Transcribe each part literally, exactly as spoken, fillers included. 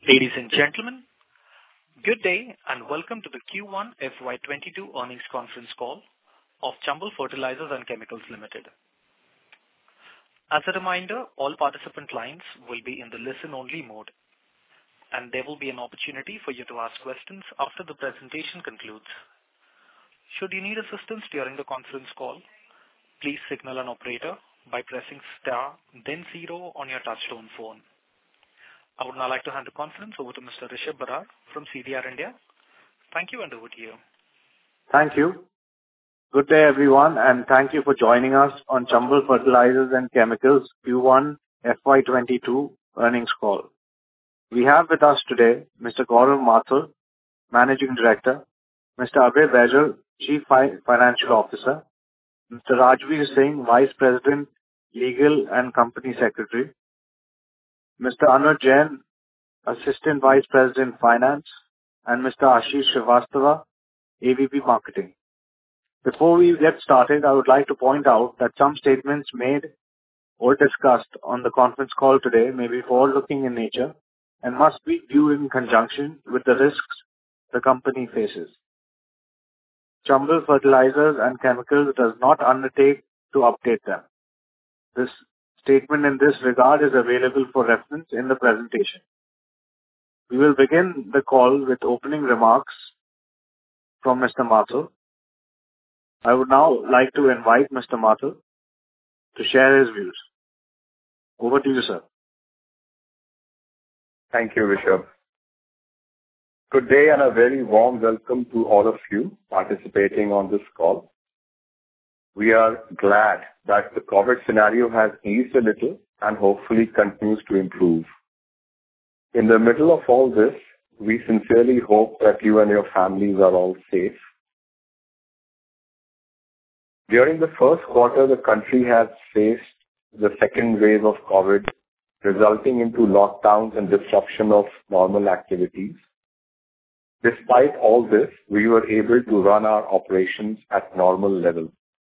Ladies and gentlemen, good day and welcome to the Q one F Y twenty-two earnings conference call of Chambal Fertilisers and Chemicals Limited. As a reminder, all participant lines will be in the listen-only mode, and there will be an opportunity for you to ask questions after the presentation concludes. Should you need assistance during the conference call, please signal an operator by pressing star then zero on your touchtone phone. I would now like to hand the conference over to Mister Rishabh Barar from C D R India. Thank you, and over to you. Thank you. Good day, everyone, and thank you for joining us on Chambal Fertilisers and Chemicals Q one F Y twenty-two earnings call. We have with us today Mister Gaurav Mathur, Managing Director, Mister Abhay Baijal, Chief Financial Officer, Mister Rajveer Singh, Vice President, Legal and Company Secretary, Mister Anuj Jain, Assistant Vice President, Finance, and Mister Ashish Srivastava, A V P Marketing. Before we get started, I would like to point out that some statements made or discussed on the conference call today may be forward-looking in nature and must be viewed in conjunction with the risks the company faces. Chambal Fertilisers and Chemicals does not undertake to update them. This statement in this regard is available for reference in the presentation. We will begin the call with opening remarks from Mister Mathur. I would now like to invite Mister Mathur to share his views. Over to you, sir. Thank you, Rishabh. Good day and a very warm welcome to all of you participating on this call. We are glad that the COVID scenario has eased a little and hopefully continues to improve. In the middle of all this, we sincerely hope that you and your families are all safe. During the first quarter, the country has faced the second wave of COVID, resulting into lockdowns and disruption of normal activities. Despite all this, we were able to run our operations at normal level.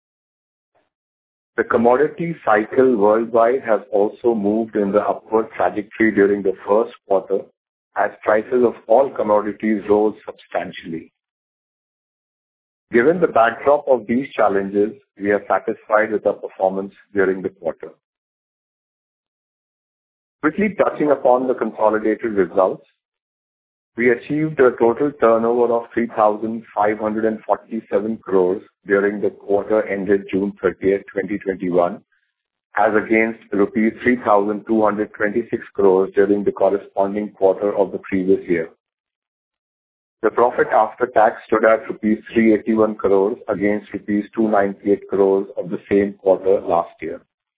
The commodity cycle worldwide has also moved in the upward trajectory during the first quarter as prices of all commodities rose substantially. Given the backdrop of these challenges, we are satisfied with our performance during the quarter. Quickly touching upon the consolidated results, we achieved a total turnover of three thousand five hundred forty-seven crores during the quarter ended June thirtieth, twenty twenty-one, as against rupees three thousand two hundred twenty-six crores during the corresponding quarter of the previous year. The profit after tax stood at rupees three hundred eighty-one crores against rupees two hundred ninety-eight crores of the same quarter last year.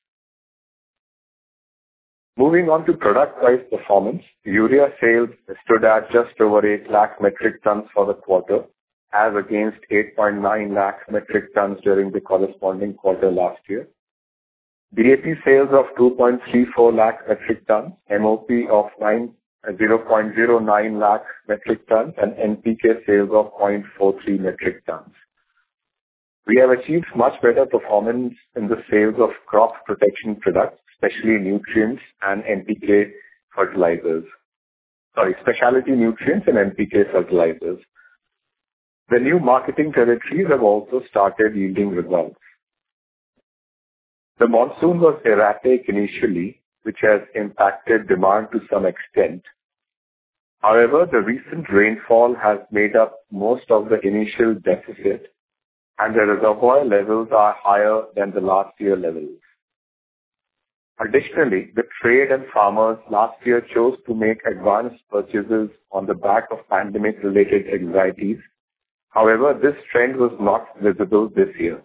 Moving on to product-wise performance, urea sales stood at just over eight lakh metric tons for the quarter, as against eight point nine lakh metric tons during the corresponding quarter last year. D A P sales of two point three four lakh metric tons, M O P of zero point zero nine lakh metric tons, and N P K sales of zero point four three metric tons. We have achieved much better performance in the sales of crop protection products, especially nutrients and N P K fertilizers. Sorry, specialty nutrients and N P K fertilizers. The new marketing territories have also started yielding results. The monsoon was erratic initially, which has impacted demand to some extent. However, the recent rainfall has made up most of the initial deficit, and the reservoir levels are higher than the last year levels. Additionally, the trade and farmers last year chose to make advanced purchases on the back of pandemic-related anxieties. However, this trend was not visible this year.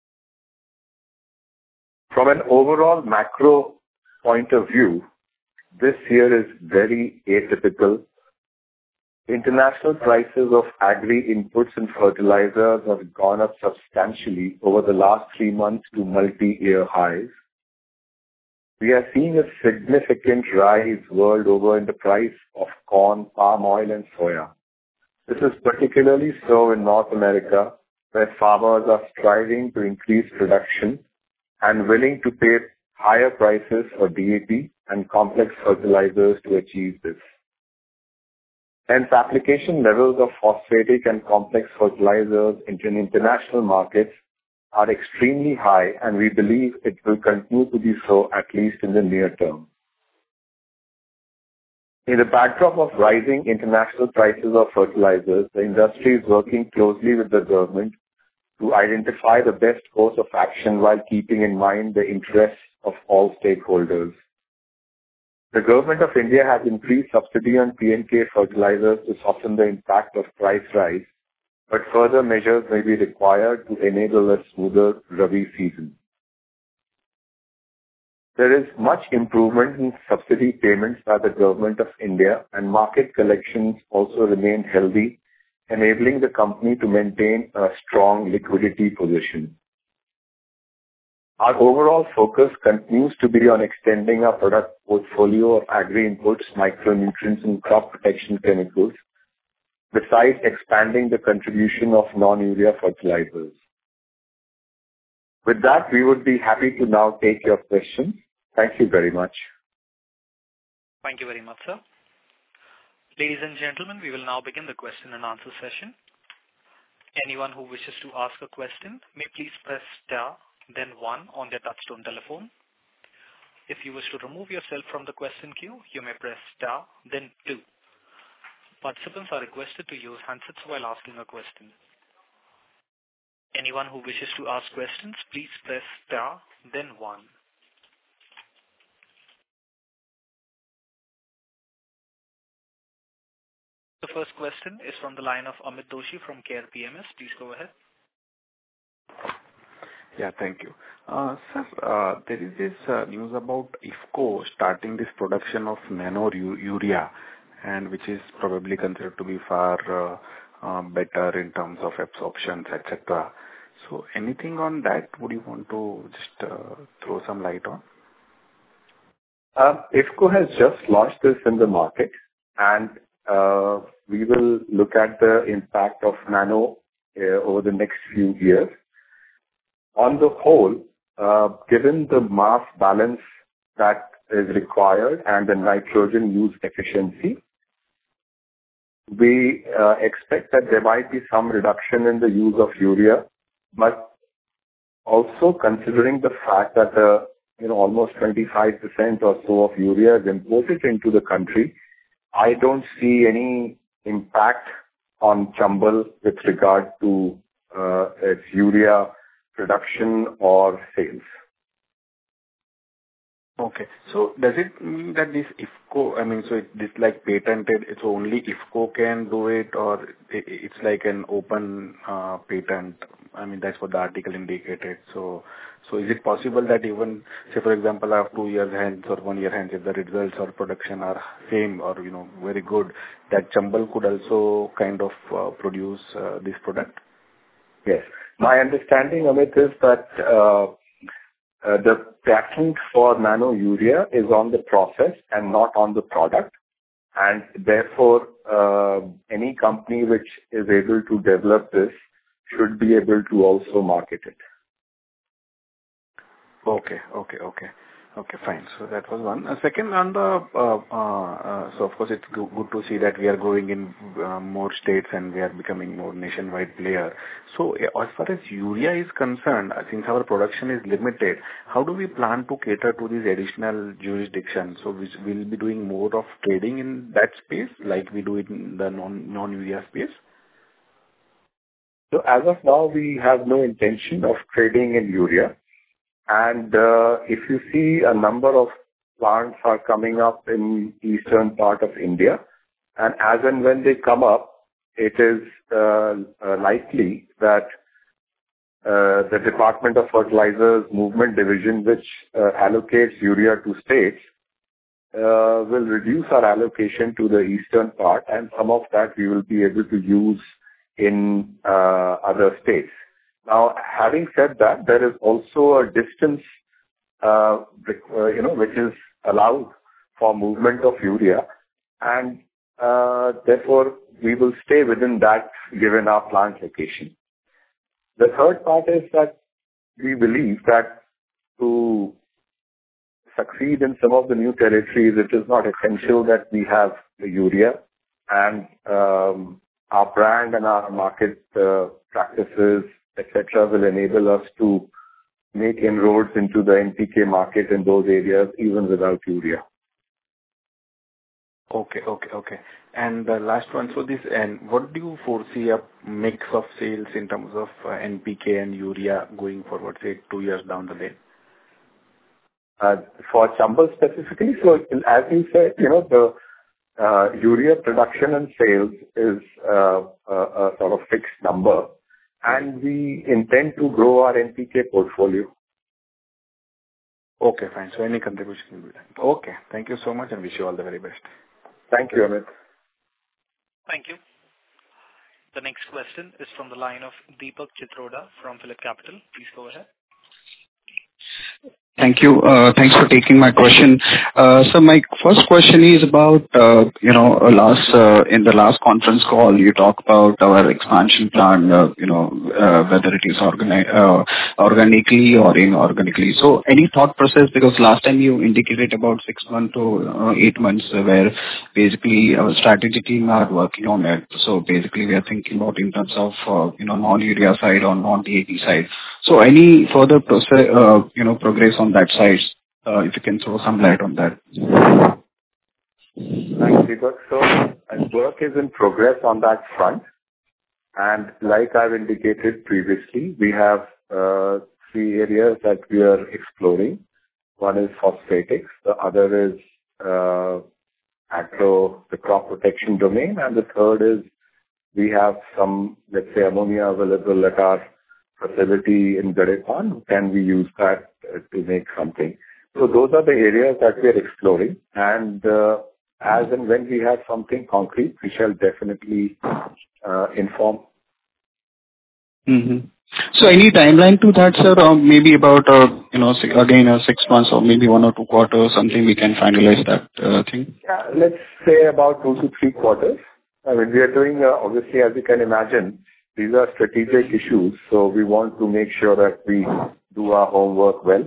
From an overall macro point of view, this year is very atypical. International prices of agri inputs and fertilizers have gone up substantially over the last three months to multi-year highs. We are seeing a significant rise world over in the price of corn, palm oil, and soya. This is particularly so in North America, where farmers are striving to increase production and willing to pay higher prices for D A P and complex fertilizers to achieve this. Hence, application levels of phosphatic and complex fertilizers into international markets are extremely high, and we believe it will continue to be so at least in the near term. In the backdrop of rising international prices of fertilizers, the industry is working closely with the government to identify the best course of action while keeping in mind the interests of all stakeholders. The Government of India has increased subsidy on P and K fertilizers to soften the impact of price rise, but further measures may be required to enable a smoother Rabi season. There is much improvement in subsidy payments by the Government of India, and market collections also remain healthy, enabling the company to maintain a strong liquidity position. Our overall focus continues to be on extending our product portfolio of agri-inputs, micronutrients, and crop protection chemicals, besides expanding the contribution of non-urea fertilizers. With that, we would be happy to now take your questions. Thank you very much. Thank you very much, sir. Ladies and gentlemen, we will now begin the question and answer session. Anyone who wishes to ask a question may please press star, then one on their touchtone telephone. If you wish to remove yourself from the question queue, you may press star, then two. Participants are requested to use handsets while asking a question. Anyone who wishes to ask questions, please press star, then one. The first question is from the line of Amit Doshi from Care P M S. Please go ahead. Yeah, thank you. Uh, sir, uh, there is this uh, news about IFFCO starting this production of nano urea, and which is probably considered to be far uh, uh, better in terms of absorptions, et cetera. So, anything on that? Would you want to just uh, throw some light on? Uh, IFFCO has just launched this in the market, and uh, we will look at the impact of nano uh, over the next few years. On the whole, uh, given the mass balance that is required and the nitrogen use efficiency, we uh, expect that there might be some reduction in the use of urea, but also considering the fact that uh, you know almost twenty-five percent or so of urea is imported into the country, I don't see any impact on Chambal with regard to uh, its urea production or sales. Okay. So does it mean that this IFFCO, I mean, so it, this like patented, it's only IFFCO can do it, or it, it's like an open uh, patent? I mean, that's what the article indicated. So, so is it possible that even, say, for example, I have two years hence or one year hence, if the results or production are same or, you know, very good, that Chambal could also kind of uh, produce uh, this product? Yes. My understanding of it is that uh, uh, the patent for nano urea is on the process and not on the product, and therefore uh, any company which is able to develop this should be able to also market it. Okay, okay, okay. Okay, fine. So that was one. Uh, second, on the, uh, uh, uh, so of course it's go- good to see that we are growing in uh, more states and we are becoming more nationwide player. So uh, as far as urea is concerned, uh, since our production is limited, how do we plan to cater to these additional jurisdictions? So we will be doing more of trading in that space like we do in the non, non-urea space? So as of now, we have no intention of trading in urea. And uh, if you see, a number of plants are coming up in eastern part of India, and as and when they come up, it is uh, uh, likely that uh, the Department of Fertilizers Movement Division, which uh, allocates urea to states, uh, will reduce our allocation to the eastern part, and some of that we will be able to use in uh, other states. Now, having said that, there is also a distance, uh, you know, which is allowed for movement of urea, and uh, therefore we will stay within that given our plant location. The third part is that we believe that to succeed in some of the new territories, it is not essential that we have the urea. and um, our brand and our market uh, practices, et cetera, will enable us to make inroads into the N P K market in those areas even without urea. Okay, okay, okay. And the last one, so this, and what do you foresee a mix of sales in terms of uh, N P K and urea going forward, say two years down the lane? Uh, for Chambal specifically, so as you said, you know, the uh, urea production and sales is uh, a, a sort of fixed number, and we intend to grow our N P K portfolio. Okay, fine. So any contribution will be done. Okay. Thank you so much and wish you all the very best. Thank you, Amit. Thank you. The next question is from the line of Deepak Chitroda from PhillipCapital. Please go ahead. Thank you. Uh, Thanks for taking my question. Uh, So my first question is about, uh, you know, uh, last uh, in the last conference call, you talked about our expansion plan, uh, you know, uh, whether it is organi- uh, organically or inorganically. So any thought process, because last time you indicated about six months to uh, eight months, uh, where basically our strategy team are working on it. So basically we are thinking about in terms of, uh, you know, non-urea side or non-D A P side. So any further process, uh, you know, progress on that side, uh, if you can throw some light on that. Thanks, Deepak. So uh, work is in progress on that front. And like I've indicated previously, we have uh, three areas that we are exploring. One is phosphatics, the other is uh, agro, the crop protection domain, and the third is we have some, let's say, ammonia available at our facility in Gadepan. Can we use that uh, to make something? So those are the areas that we are exploring, and uh, as and when we have something concrete, we shall definitely uh, inform. Mm-hmm. So any timeline to that, sir, or maybe about, uh, you know, six, again, uh, six months or maybe one or two quarters, something we can finalize that uh, thing? Yeah, let's say about two to three quarters. I mean, we are doing, uh, obviously, as you can imagine, these are strategic issues, so we want to make sure that we do our homework well.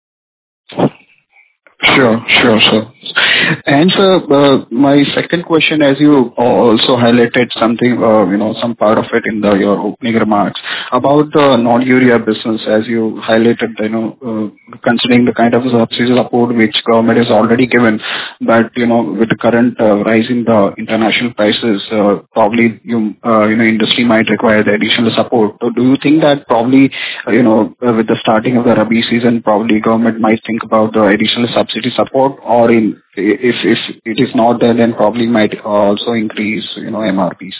Sure, sure, sure. And sir, uh, my second question, as you also highlighted something, uh, you know, some part of it in the, your opening remarks about the non-urea business, as you highlighted, you know, uh, considering the kind of subsidy support which government has already given, but, you know, with the current uh, rise in the international prices, uh, probably you, uh, you know, industry might require the additional support. So do you think that probably, uh, you know, uh, with the starting of the Rabi season, probably government might think about the additional subsidy support, or in if if it is not there, then probably might also increase, you know, M R Ps?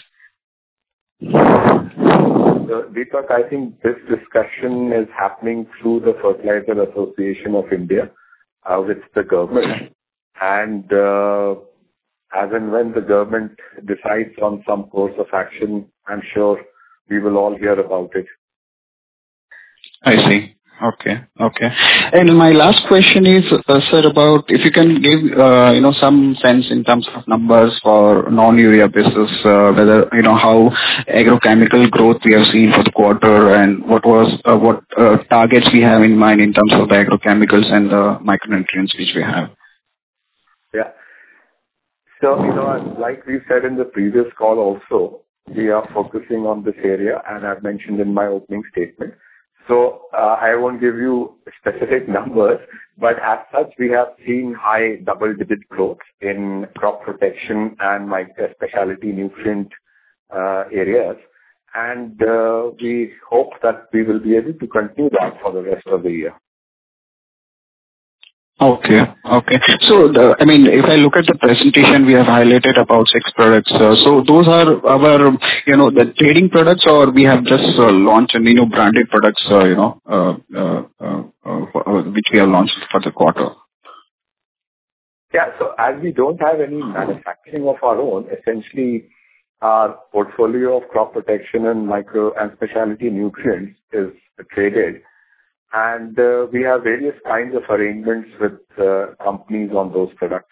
So, Deepak, I think this discussion is happening through the Fertilizer Association of India uh, with the government. And uh, as and when the government decides on some course of action, I'm sure we will all hear about it. I see. Okay. Okay. And my last question is, uh, sir, about if you can give, uh, you know, some sense in terms of numbers for non-urea business, uh, whether, you know, how agrochemical growth we have seen for the quarter, and what was, uh, what uh, targets we have in mind in terms of the agrochemicals and the micronutrients which we have. Yeah. So, you know, like we said in the previous call also, we are focusing on this area, and I've mentioned in my opening statement. So uh, I won't give you specific numbers, but as such, we have seen high double-digit growth in crop protection and my specialty nutrient uh, areas. And uh, we hope that we will be able to continue that for the rest of the year. Okay. Okay. So, the, I mean, if I look at the presentation, we have highlighted about six products. Uh, so those are our, you know, the trading products, or we have just uh, launched a new branded products, uh, you know, uh, uh, uh, uh, which we have launched for the quarter. Yeah. So as we don't have any manufacturing of our own, essentially our portfolio of crop protection and micro and specialty nutrients is traded. And uh, we have various kinds of arrangements with uh, companies on those products.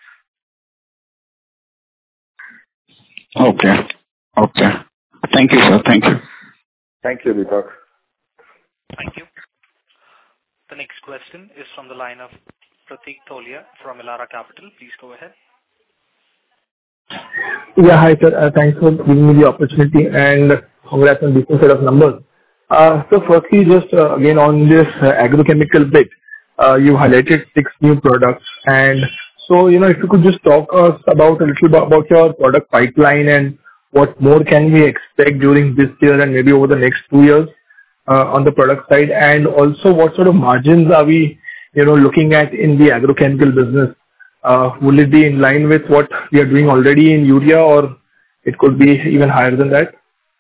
Okay. Okay. Thank you, sir. Thank you. Thank you, Deepak. Thank you. The next question is from the line of Pratik Tolia from Elara Capital. Please go ahead. Yeah, hi, sir. Uh, Thanks for giving me the opportunity and congrats on decent set of numbers. Uh, So firstly, just uh, again on this uh, agrochemical bit, uh, you highlighted six new products. And so, you know, if you could just talk us about a little bit about your product pipeline and what more can we expect during this year and maybe over the next two years uh, on the product side? And also, what sort of margins are we, you know, looking at in the agrochemical business? Uh, Will it be in line with what we are doing already in urea, or it could be even higher than that?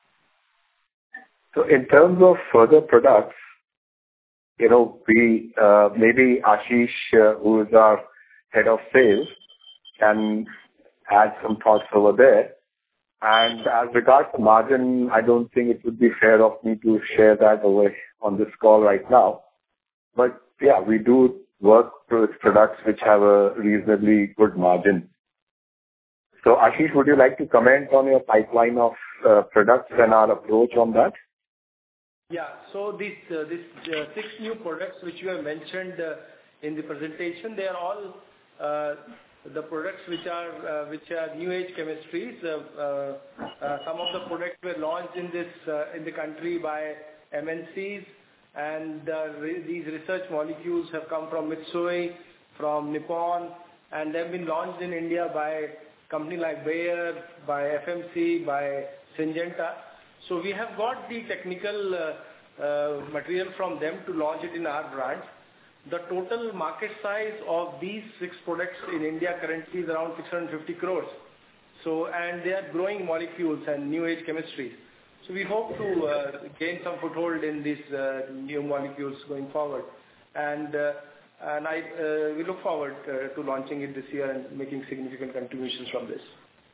So in terms of further products, you know, we uh, maybe Ashish, uh, who is our head of sales, can add some thoughts over there. And as regards to margin, I don't think it would be fair of me to share that over on this call right now. But yeah, we do work with products which have a reasonably good margin. So Ashish, would you like to comment on your pipeline of uh, products and our approach on that? Yeah. So these uh, these uh, six new products which you have mentioned uh, in the presentation, they are all uh, the products which are uh, which are new age chemistries. Uh, uh, uh, some of the products were launched in this uh, in the country by M N Cs, and uh, re- these research molecules have come from Mitsui, from Nippon, and they've been launched in India by company like Bayer, by F M C, by Syngenta. So we have got the technical uh, uh, material from them to launch it in our brands. The total market size of these six products in India currently is around six hundred fifty crores. So, and they are growing molecules and new age chemistries. So we hope to uh, gain some foothold in these uh, new molecules going forward. And uh, and I uh, we look forward uh, to launching it this year and making significant contributions from this.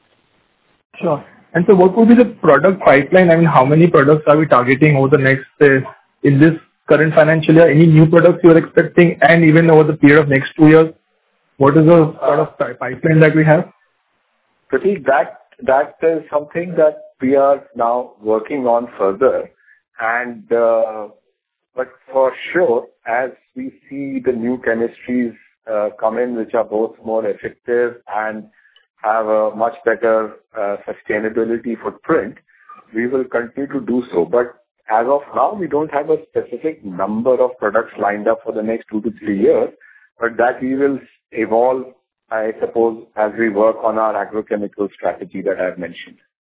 Sure. And so what would be the product pipeline? I mean, how many products are we targeting over the next, uh, in this current financial year? Any new products you are expecting, and even over the period of next two years? What is the sort of pi- pipeline that we have? Prateek, that that is something that we are now working on further. And uh, but for sure, as we see the new chemistries uh, come in, which are both more effective and have a much better uh, sustainability footprint, we will continue to do so. But as of now, we don't have a specific number of products lined up for the next two to three years, but that we will evolve, I suppose, as we work on our agrochemical strategy that I've mentioned.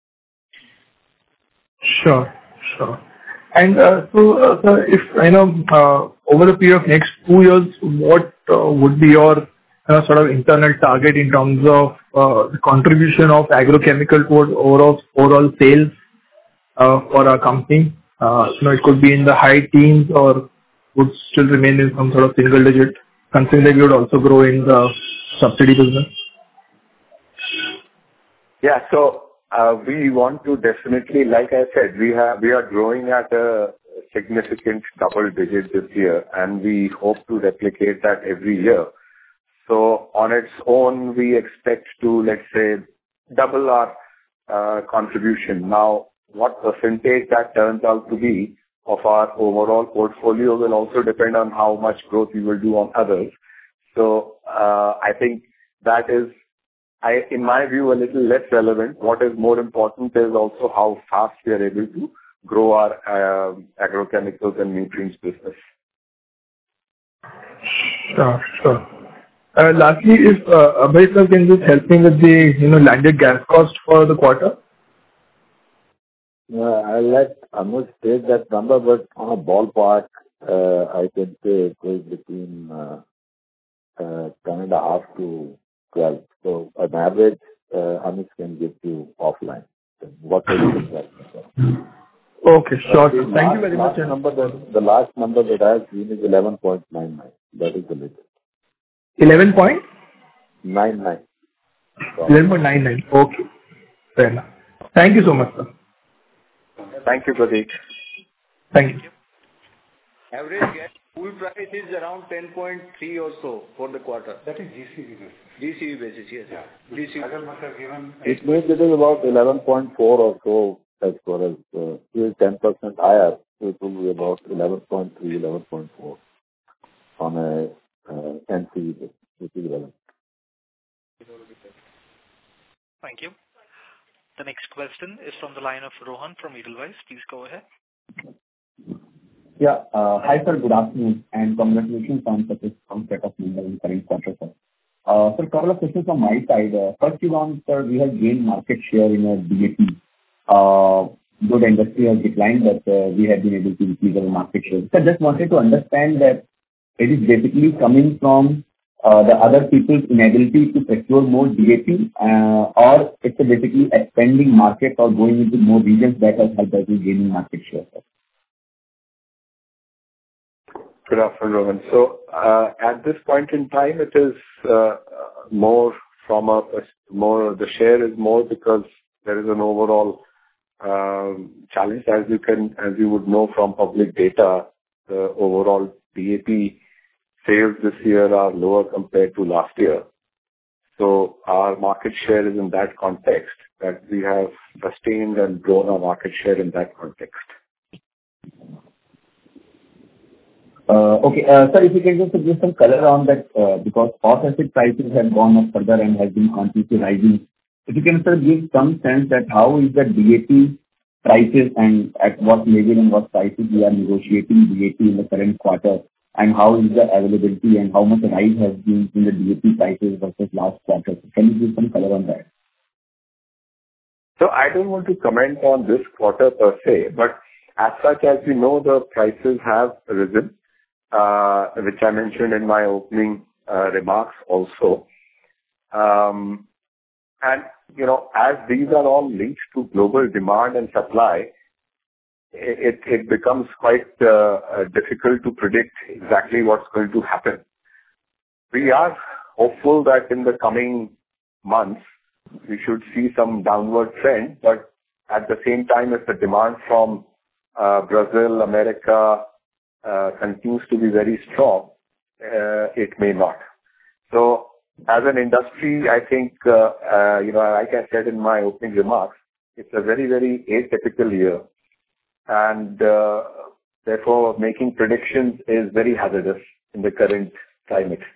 Sure, sure. And uh, so, uh, sir, if, you know, uh, over the period of next two years, what uh, would be your uh, sort of internal target in terms of uh, the contribution of agrochemical towards overall overall sales uh, for our company? Uh, You know, it could be in the high teens or would still remain in some sort of single digit, considering that you would also grow in the subsidy business. Yeah. So, uh, we want to definitely, like I said, we have, we are growing at a significant double digit this year, and we hope to replicate that every year. So on its own, we expect to, let's say, double our uh, contribution. Now, what percentage that turns out to be of our overall portfolio will also depend on how much growth we will do on others. So, uh, I think that is, I, in my view, a little less relevant. What is more important is also how fast we are able to grow our uh, agrochemicals and nutrients business. Sure, sure. Uh, Lastly, if uh, Abhay sir can just help me with the, you know, landed gas cost for the quarter. Uh, I'll let Anuj take that number, but on a ballpark, uh, I can say it was between uh, uh, ten and a half to twelve. So an average, uh, Anuj can give you offline. What is that number? Okay, sure. Uh, the Thank you last- very last much. and- Number that, the last number that I have seen is eleven point nine nine. That is the latest. eleven point nine nine. eleven point nine nine. Okay. Fair enough. Thank you so much, sir. Thank you, Pradeep. Thank you. Average gas pool price is around ten point three or so for the quarter. That is G C V basis. G C V basis, yes. Yeah. G C V. Sagar must have given. It means it is about eleven point four or so as far as uh, it is ten percent higher. So it will be about eleven point three, eleven point four on a uh, N C V basis, which is relevant. Thank you. The next question is from the line of Rohan from Edelweiss. Please go ahead. Yeah. Uh, hi, sir. Good afternoon, and congratulations on such a strong set of numbers in current quarter, sir. Uh, so, a couple of questions from my side. Uh, first, you want, sir, we have gained market share in a D A P. Uh, though the industry has declined, but uh, we have been able to increase our market share. So, I just wanted to understand that it is basically coming from uh, the other people's inability to procure more D A P, uh, or it's a basically expanding market or going into more regions that has helped us in gaining market share, sir. Good afternoon, Rohan. So, uh, at this point in time, it is uh, more from a more the share is more because there is an overall um, challenge, as you can as you would know from public data. The overall D A P sales this year are lower compared to last year. So, our market share is in that context that we have sustained and grown our market share in that context. Uh, Okay. Uh, Sir, if you can just give some color on that, uh, because phosphate prices have gone up further and have been continuously rising. If you can, sir, give some sense that how is the D A P prices and at what level and what prices we are negotiating D A P in the current quarter, and how is the availability and how much rise has been in the D A P prices versus last quarter? Can you give some color on that? So I don't want to comment on this quarter per se, but as such as we know, the prices have risen. Uh, which I mentioned in my opening uh, remarks also. Um, and, you know, as these are all linked to global demand and supply, it, it becomes quite uh, uh, difficult to predict exactly what's going to happen. We are hopeful that in the coming months, we should see some downward trend, but at the same time, if the demand from uh, Brazil, America, Uh, continues to be very strong, uh, it may not. So, as an industry, I think, uh, uh, you know, like I said in my opening remarks, it's a very, very atypical year. And uh, therefore, making predictions is very hazardous in the current climate.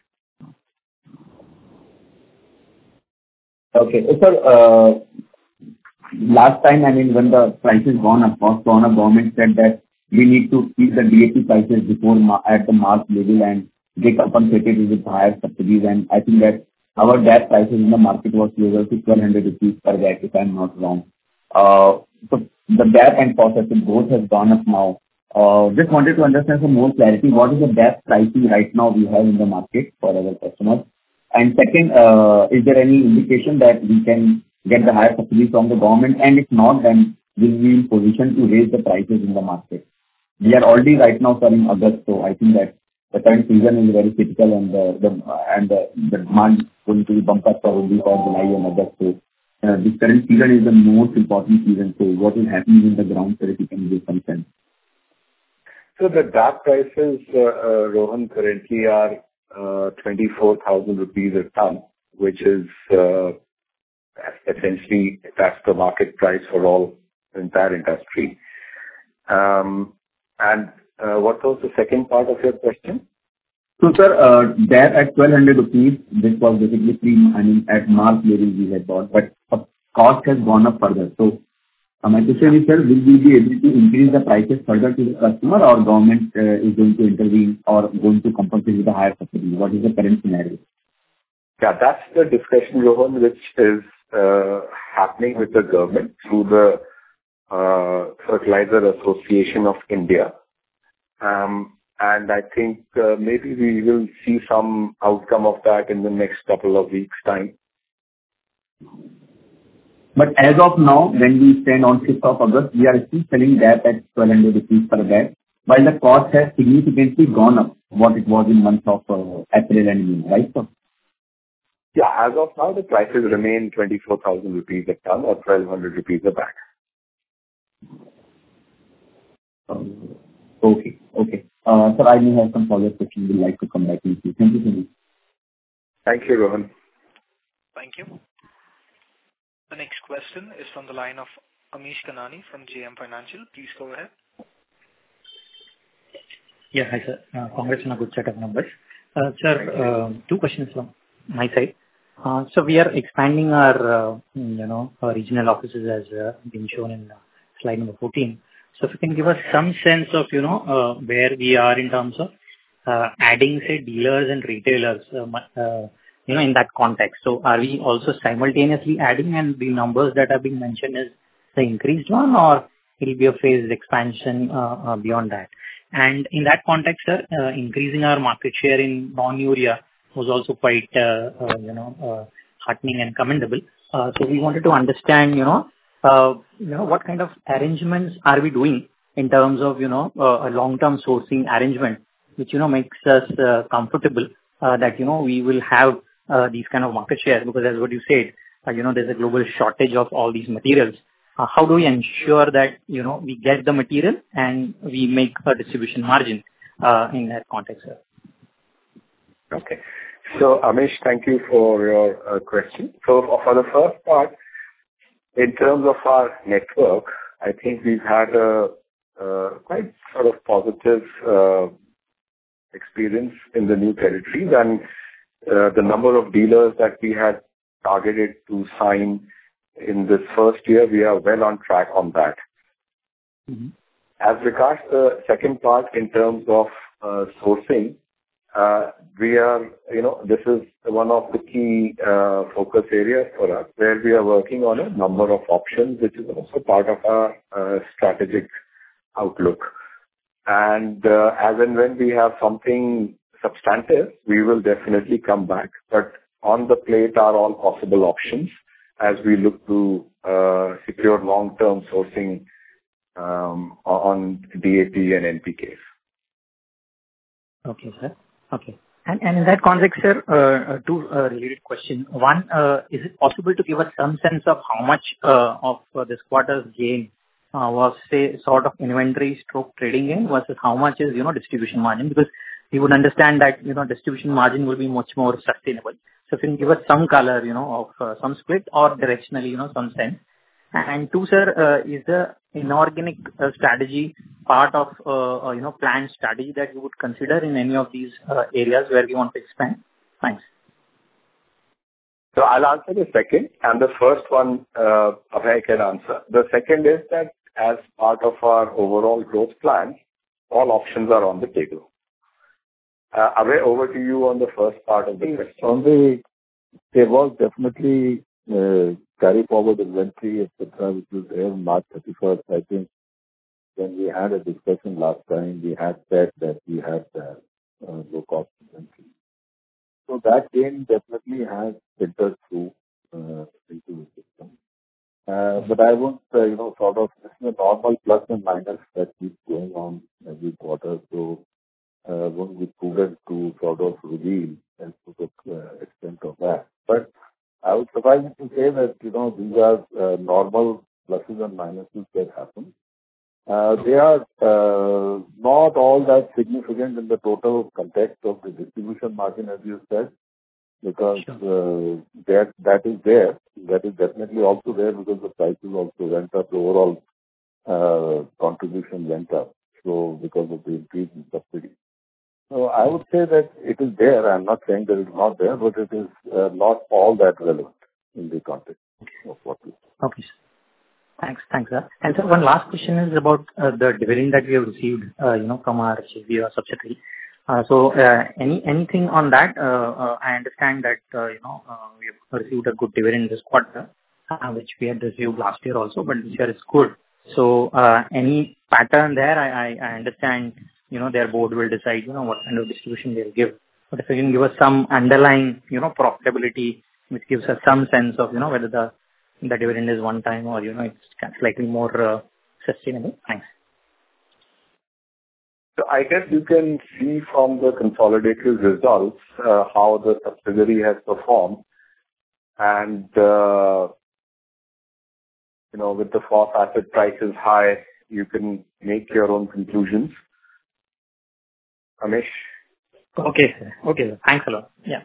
Okay. Sir, uh, last time, I mean, when the prices gone up, cost gone up, government said that we need to keep the D A P prices before ma- at the March level and they compensated with higher subsidies. And I think that our D A P prices in the market was closer to twelve hundred rupees per bag, if I'm not wrong. Uh, so the D A P and phosphate both has gone up now. Uh, just wanted to understand some more clarity. What is the D A P pricing right now we have in the market for our customers? And second, uh, is there any indication that we can get the higher subsidies from the government? And if not, then will we be in position to raise the prices in the market? We are already right now sir in August, so I think that the current season is very critical and the, the and the, the demand is going to be bumped up probably for July and August. So uh, this current season is the most important season. So what is happening in the ground, sir, if you can give some sense? So the D A P prices, uh, uh, Rohan, currently are uh, twenty-four thousand rupees a ton, which is uh, essentially that's the market price for all the entire industry. Um, And uh, what was the second part of your question? So, sir, uh, there at twelve hundred rupees, this was basically pre, I mean, at March level we had bought, but the cost has gone up further. So, uh, my question is, sir, will we be able to increase the prices further to the customer, or government uh, is going to intervene or going to compensate with a higher subsidy? What is the current scenario? Yeah, that's the discussion, Rohan, which is uh, happening with the government through the Uh, Fertilizer Association of India. Um, and I think uh, maybe we will see some outcome of that in the next couple of weeks' time. But as of now, when we stand on fifth of August, we are still selling that at twelve hundred rupees per bag, while the cost has significantly gone up what it was in months of uh, April and May, right, sir? Yeah, as of now, the prices remain twenty-four thousand rupees a ton or twelve hundred rupees a bag. Um, okay, okay. Uh, sir, I may have some follow-up questions. Would like to come back to you. Thank you so much. Thank you, Rohan. Thank you. The next question is from the line of Amish Kanani from J M Financial. Please go ahead. Yeah, hi sir. Uh, congrats on a good set of numbers. Uh, sir, uh, two questions from my side. Uh, so we are expanding our, uh, you know, our regional offices as uh, been shown in uh, slide number fourteen. So if you can give us some sense of, you know, uh, where we are in terms of uh, adding, say, dealers and retailers, uh, uh, you know, in that context. So are we also simultaneously adding, and the numbers that have been mentioned is the increased one, or it will be a phased expansion uh, uh, beyond that? And in that context, sir, uh, increasing our market share in non-urea was also quite, uh, uh, you know, uh, heartening and commendable. Uh, so we wanted to understand, you know, uh, you know, what kind of arrangements are we doing in terms of, you know, uh, a long-term sourcing arrangement, which, you know, makes us uh, comfortable uh, that, you know, we will have uh, these kind of market shares, because as what you said, uh, you know, there's a global shortage of all these materials. Uh, how do we ensure that, you know, we get the material and we make a distribution margin uh, in that context, sir? Okay. So, Amish, thank you for your uh, question. So, for the first part, in terms of our network, I think we've had a, a quite sort of positive uh, experience in the new territories, and uh, the number of dealers that we had targeted to sign in this first year, we are well on track on that. Mm-hmm. As regards the second part in terms of uh, sourcing, uh, we are, you know, this is one of the key uh, focus areas for us, where we are working on a number of options, which is also part of our uh, strategic outlook. And uh, as and when we have something substantive, we will definitely come back. But on the plate are all possible options as we look to uh, secure long-term sourcing um, on D A P and N P Ks. Okay, sir. Okay. And, and in that context, sir, uh, two uh, related questions. One, uh, is it possible to give us some sense of how much uh, of uh, this quarter's gain uh, was, say, sort of inventory stroke trading gain versus how much is, you know, distribution margin? Because we would understand that, you know, distribution margin will be much more sustainable. So if you can give us some color, you know, of uh, some split or directionally, you know, some sense. And two, sir, uh, is the inorganic uh, strategy part of, uh, uh, you know, planned strategy that you would consider in any of these uh, areas where we want to expand? Thanks. So I'll answer the second, and the first one, uh, I can answer. The second is that as part of our overall growth plan, all options are on the table. Uh, Abhay, over to you on the first part of the question. On the, there was definitely uh, carry forward inventory, et cetera, which was there on March thirty-first. I think when we had a discussion last time, we had said that we had uh, uh, low-cost inventory. So that gain definitely has filtered through uh, into the system. Uh, but I won't, uh, you know, sort of, this is a normal plus and minus that keeps going on every quarter. So uh, won't be prudent to sort of reveal as to the uh, extent of that. But I would suffice it to say that, you know, these are uh, normal pluses and minuses that happen. Uh, they are uh, not all that significant in the total context of the distribution margin, as you said, because uh, that that is there. That is definitely also there because the prices also went up. The overall uh, contribution went up. So because of the increase in subsidy. So I would say that it is there. I'm not saying that it's not there, but it is uh, not all that relevant in the context of what we say. Okay. Thanks. Thanks, sir. And so one last question is about uh, the dividend that we have received, uh, you know, from our J V or subsidiary. Uh, so, uh, any anything on that? Uh, uh, I understand that, uh, you know, uh, we have received a good dividend this quarter, uh, which we had received last year also, but this year is good. So, uh, any pattern there? I, I, I understand, you know, their board will decide, you know, what kind of distribution they'll give. But if you can give us some underlying, you know, profitability, which gives us some sense of, you know, whether the the dividend is one time or, you know, it's slightly more uh, sustainable. Thanks. So I guess you can see from the consolidated results uh, how the subsidiary has performed, and uh, you know, with the phosphate prices high, you can make your own conclusions. Amish. Okay, sir. Okay, sir. Thanks a lot. Yeah.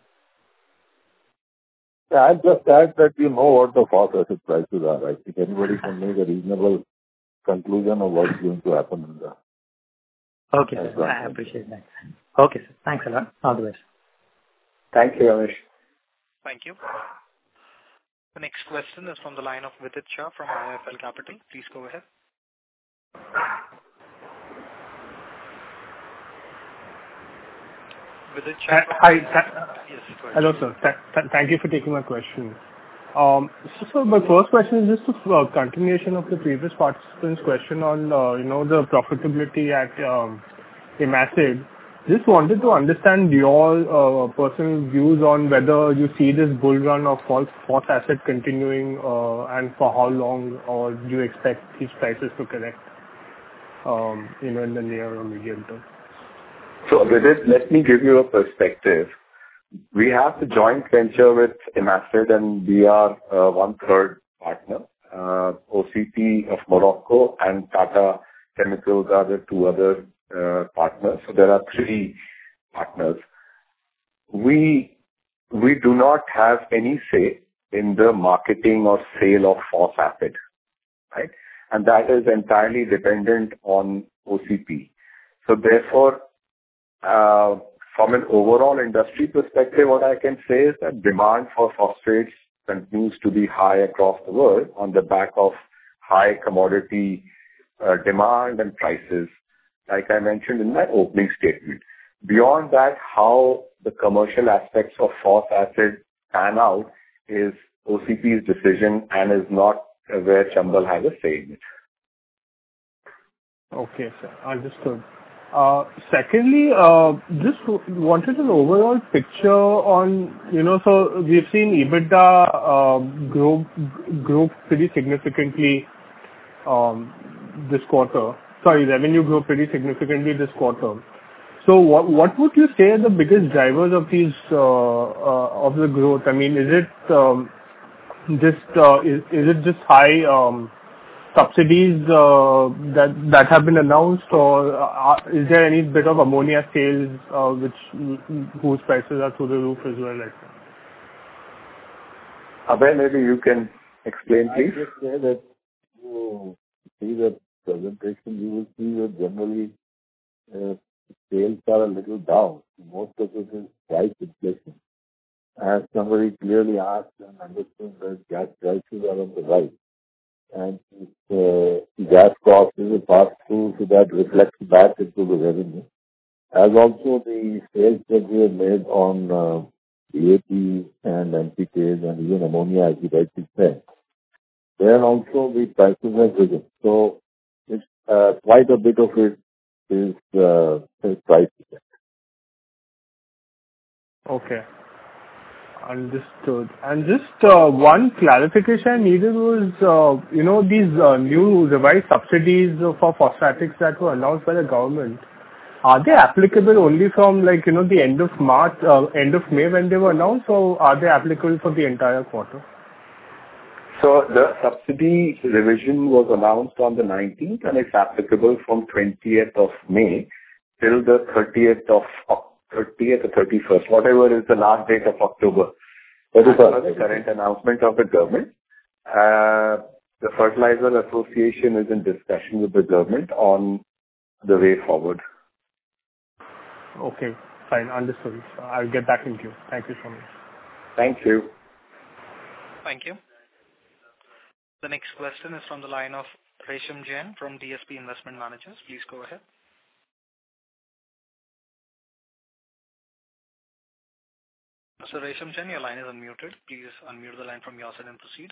Yeah, I'll just add that you know what the phosphate prices are. I think anybody can make a reasonable conclusion of what's going to happen in the. Okay, sir. I appreciate that. Okay, sir. Thanks a lot. All the best. Thank you, Amish. Thank you. The next question is from the line of Vidit Shah from I I F L Capital. Please go ahead. Vidit Shah. Hi. Yes, go ahead. Hello, sir. Th- th- thank you for taking my question. Um, so, so my first question is just a uh, continuation of the previous participant's question on, uh, you know, the profitability at um, IMACID. Just wanted to understand your uh, personal views on whether you see this bull run of false, false asset continuing uh, and for how long, or do you expect these prices to correct, um, you know, in the near or medium term? So, Vidit, let me give you a perspective. We have the joint venture with IMACID, and we are uh, one-third partner. Uh, O C P of Morocco and Tata Chemicals are the two other uh, partners. So there are three partners. We we do not have any say in the marketing or sale of phos acid, right? And that is entirely dependent on O C P. So therefore, uh, from an overall industry perspective, what I can say is that demand for phosphates continues to be high across the world on the back of high commodity uh, demand and prices, like I mentioned in my opening statement. Beyond that, how the commercial aspects of phos acid pan out is O C P's decision and is not uh, where Chambal has a say in it. Okay, sir. Understood. Uh, secondly, uh, just wanted an overall picture on, you know, so we've seen EBITDA uh, grow grow pretty significantly um, this quarter. Sorry, revenue grew pretty significantly this quarter. So what what would you say are the biggest drivers of these uh, uh, of the growth? I mean, is it um, just uh, is is it just high um, subsidies uh, that that have been announced, or uh, is there any bit of ammonia sales uh, which whose prices are through the roof as well right now? Abhay, maybe you can explain, please. I just say that you see the presentation, you will see that generally uh, sales are a little down. Most of it is price inflation. As somebody clearly asked and understood that gas prices are on the rise. And if uh, gas cost is a pass-through, so that reflects back into the revenue. As also the sales that we have made on uh, D A P and N P Ks and even ammonia, as you rightly said, there also the prices have risen. So it's uh, quite a bit of it is, uh, is price effect. Okay. Understood. And just uh, one clarification I needed was, uh, you know, these uh, new revised subsidies for phosphatics that were announced by the government, are they applicable only from, like, you know, the end of March, uh, end of May when they were announced, or are they applicable for the entire quarter? So the subsidy revision was announced on the nineteenth, and it's applicable from twentieth of May till the thirtieth of thirtieth or thirty-first, whatever is the last date of October. That is the current announcement of the government. Uh, the Fertilizer Association is in discussion with the government on the way forward. Okay, fine, understood. I'll get back into you. Thank you so much. Thank you. Thank you. The next question is from the line of Resham Jain from D S P Investment Managers. Please go ahead. So Resham Jain, your line is unmuted. Please unmute the line from your side and proceed.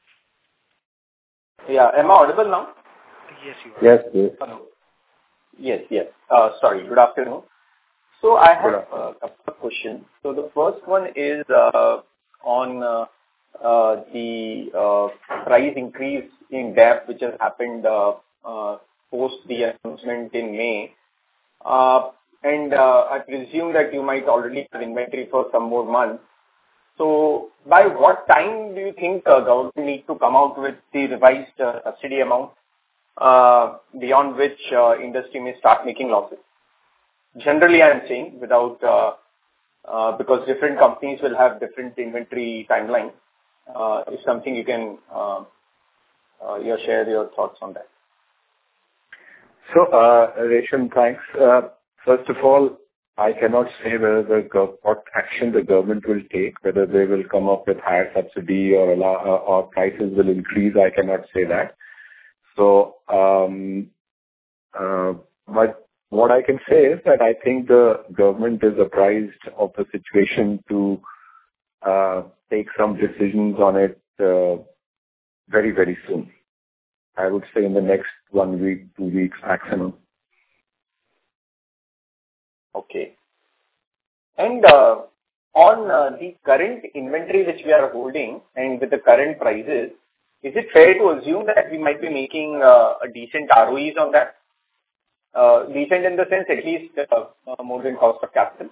Yeah, am I audible now? Yes, you are. Yes, yes. Hello. Yes, yes. Uh, sorry, good afternoon. So I have a couple of questions. So the first one is uh, on uh, uh, the uh, price increase in D A P which has happened uh, uh, post the announcement in May. Uh, And uh, I presume that you might already have inventory for some more months. So by what time do you think uh, government needs to come out with the revised uh, subsidy amount uh, beyond which uh, industry may start making losses? Generally, I am saying without uh, uh, because different companies will have different inventory timelines. Uh, it's something you can uh, uh, you share your thoughts on that. So, uh, Resham, thanks. Uh, First of all, I cannot say whether the gov- what action the government will take, whether they will come up with higher subsidy or allow, or prices will increase. I cannot say that. So, um, uh, but what I can say is that I think the government is apprised of the situation to uh, take some decisions on it uh, very, very soon. I would say in the next one week, two weeks maximum. Okay. And uh, on uh, the current inventory which we are holding and with the current prices, is it fair to assume that we might be making uh, a decent R O Es on that? Uh, decent in the sense at least uh, uh, more than cost of capital?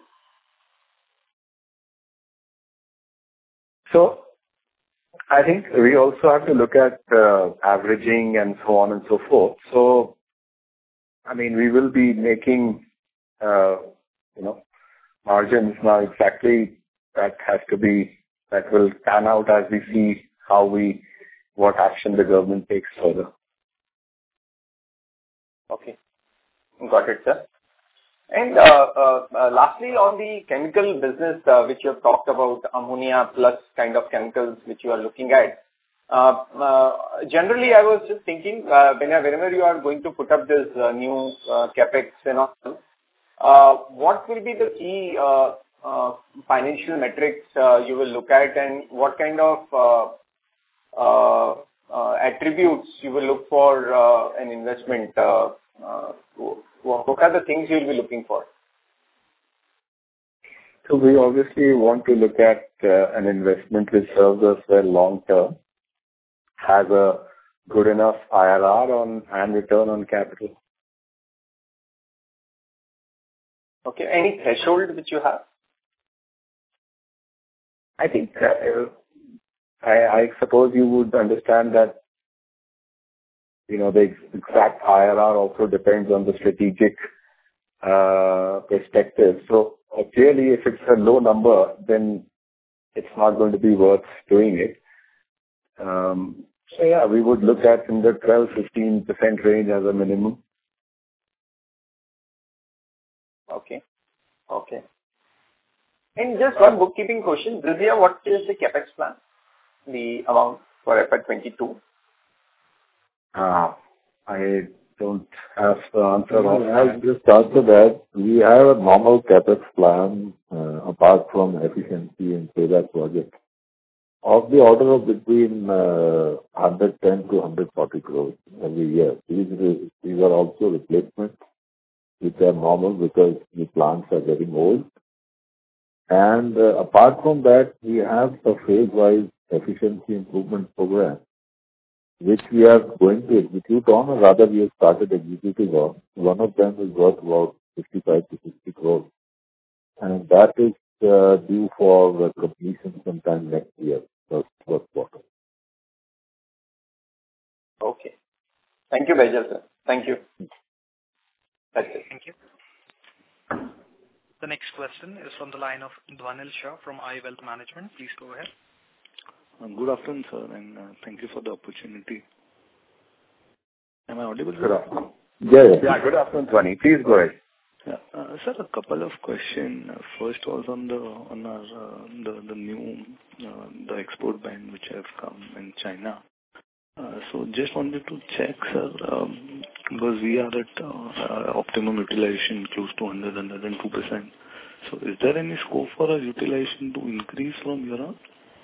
So, I think we also have to look at uh, averaging and so on and so forth. So, I mean, we will be making, uh, you know, margins now. Exactly that has to be, that will pan out as we see how we, what action the government takes further. Okay. Got it, sir. And uh, uh, uh, lastly, on the chemical business, uh, which you have talked about, ammonia plus kind of chemicals which you are looking at. Uh, uh, generally, I was just thinking, uh, whenever you are going to put up this uh, new uh, capex and all, uh, what will be the key uh, uh, financial metrics uh, you will look at, and what kind of uh, uh, uh, attributes you will look for uh, an investment? Uh, uh, what are the things you will be looking for? So we obviously want to look at uh, an investment which serves us well long term, has a good enough I R R on and return on capital. Okay. Any threshold which you have? I think uh, I, I suppose you would understand that, you know, the exact I R R also depends on the strategic uh, perspective. So uh, clearly, if it's a low number, then it's not going to be worth doing it. Um, so yeah, we would look at in the twelve to fifteen percent range as a minimum. Okay. Okay. And just one bookkeeping question. This year, what is the capex plan? The amount for F Y twenty-two? Uh, I don't have the answer. I'll just answer that. We have a normal capex plan uh, apart from efficiency and payback project of the order of between uh, one hundred ten to one hundred forty crores every year. These, these are also replacements which are normal because the plants are getting old. And uh, apart from that, we have a phase-wise efficiency improvement program which we are going to execute on, or rather we have started executing on. One of them is worth about fifty-five to sixty crores. And that is uh, due for uh, completion sometime next year, first, first quarter. Okay. Thank you, Baijal sir. Thank you. That's it. Thank you. The next question is from the line of Dhwanil Shah from iWealth Management. Please go ahead. Good afternoon, sir, and uh, thank you for the opportunity. Am I audible? Good afternoon. Yeah, yeah. Yeah, good afternoon, Dhwani. Please go ahead. Yeah, uh, sir, a couple of questions. Uh, first was on the on our uh, the the new uh, the export ban which have come in China. Uh, so just wanted to check, sir, um, because we are at uh, optimum utilization close to one hundred, one hundred two percent. So is there any scope for our utilization to increase from here on?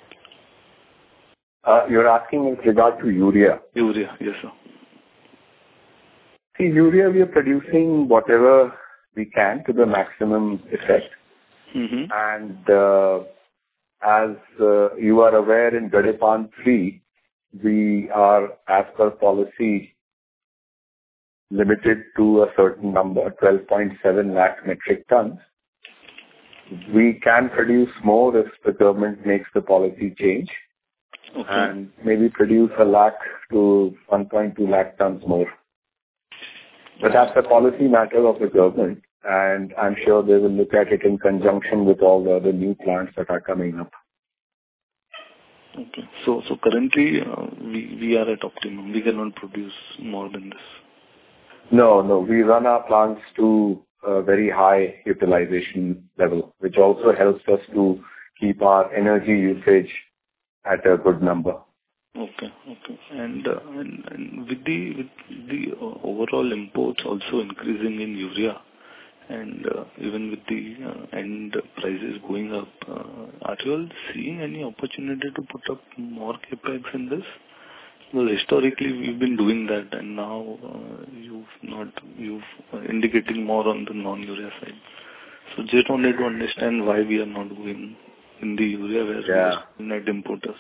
Uh, you're asking with regard to urea? Urea, yes, sir. See, urea, we are producing whatever we can to the maximum effect. Mm-hmm. And uh, as uh, you are aware, in Gadepan three, we are, as per policy, limited to a certain number, twelve point seven lakh metric tons. We can produce more if the government makes the policy change. Okay. And maybe produce a lakh to one point two lakh tons more. But that's a policy matter of the government, and I'm sure they will look at it in conjunction with all the other new plants that are coming up. Okay. So, so currently uh, we we are at optimum. We cannot produce more than this. No, no. We run our plants to a very high utilization level, which also helps us to keep our energy usage at a good number. Okay. Okay. And uh, and and with the with the uh, overall imports also increasing in urea, and uh, even with the uh, end prices going up, uh, are you all seeing any opportunity to put up more capex in this? Well, historically, we've been doing that, and now uh, you've not you've uh, indicating more on the non-urea side. So just wanted to understand why we are not going in the urea where Yeah. we are net importers.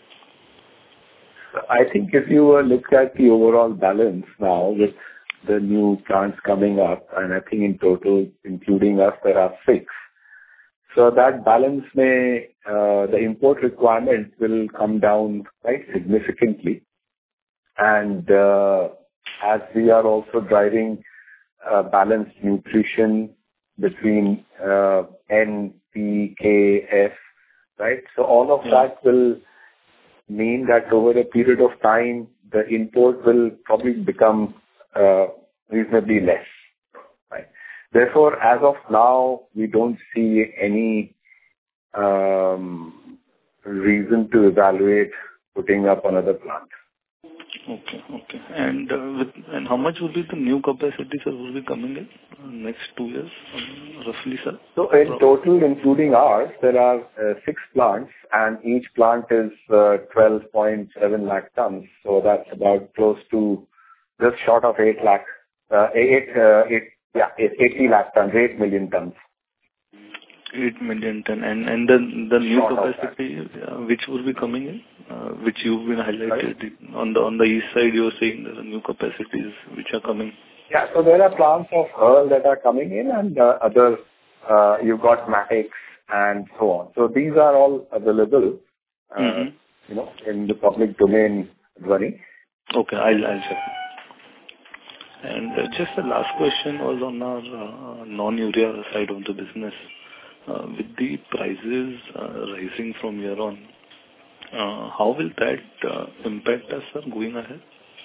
I think if you uh, look at the overall balance now with the new plants coming up, and I think in total, including us, there are six. So that balance may, uh, the import requirement will come down quite significantly. And uh, as we are also driving uh, balanced nutrition between uh, N, P, K, F, right? So all of that will mean that over a period of time, the import will probably become uh, reasonably less, right? Therefore, as of now, we don't see any um, reason to evaluate putting up another plant. Okay. Okay. And uh, with and how much will be the new capacity, sir, will be coming in uh, next two years, um, roughly, sir? So in total, including ours, there are uh, six plants, and each plant is uh, twelve point seven lakh tons. So that's about close to just short of eight lakh, uh, eight, uh, eight, yeah, eighty lakh tons, eight million tons. eight million ton. And and the the new Short of capacity, uh, which will be coming in, uh, which you've been highlighted on the on the east side, you're saying there are new capacities which are coming. Yeah. So there are plants of Earl that are coming in, and uh, other, uh, you've got Matix and so on. So these are all available, uh, Mm-hmm. you know, in the public domain, Dhwani. Okay, I'll I'll check. And uh, just the last question was on our uh, non-urea side of the business. Uh, With the prices uh, rising from here on, uh, how will that uh, impact us, sir, going ahead?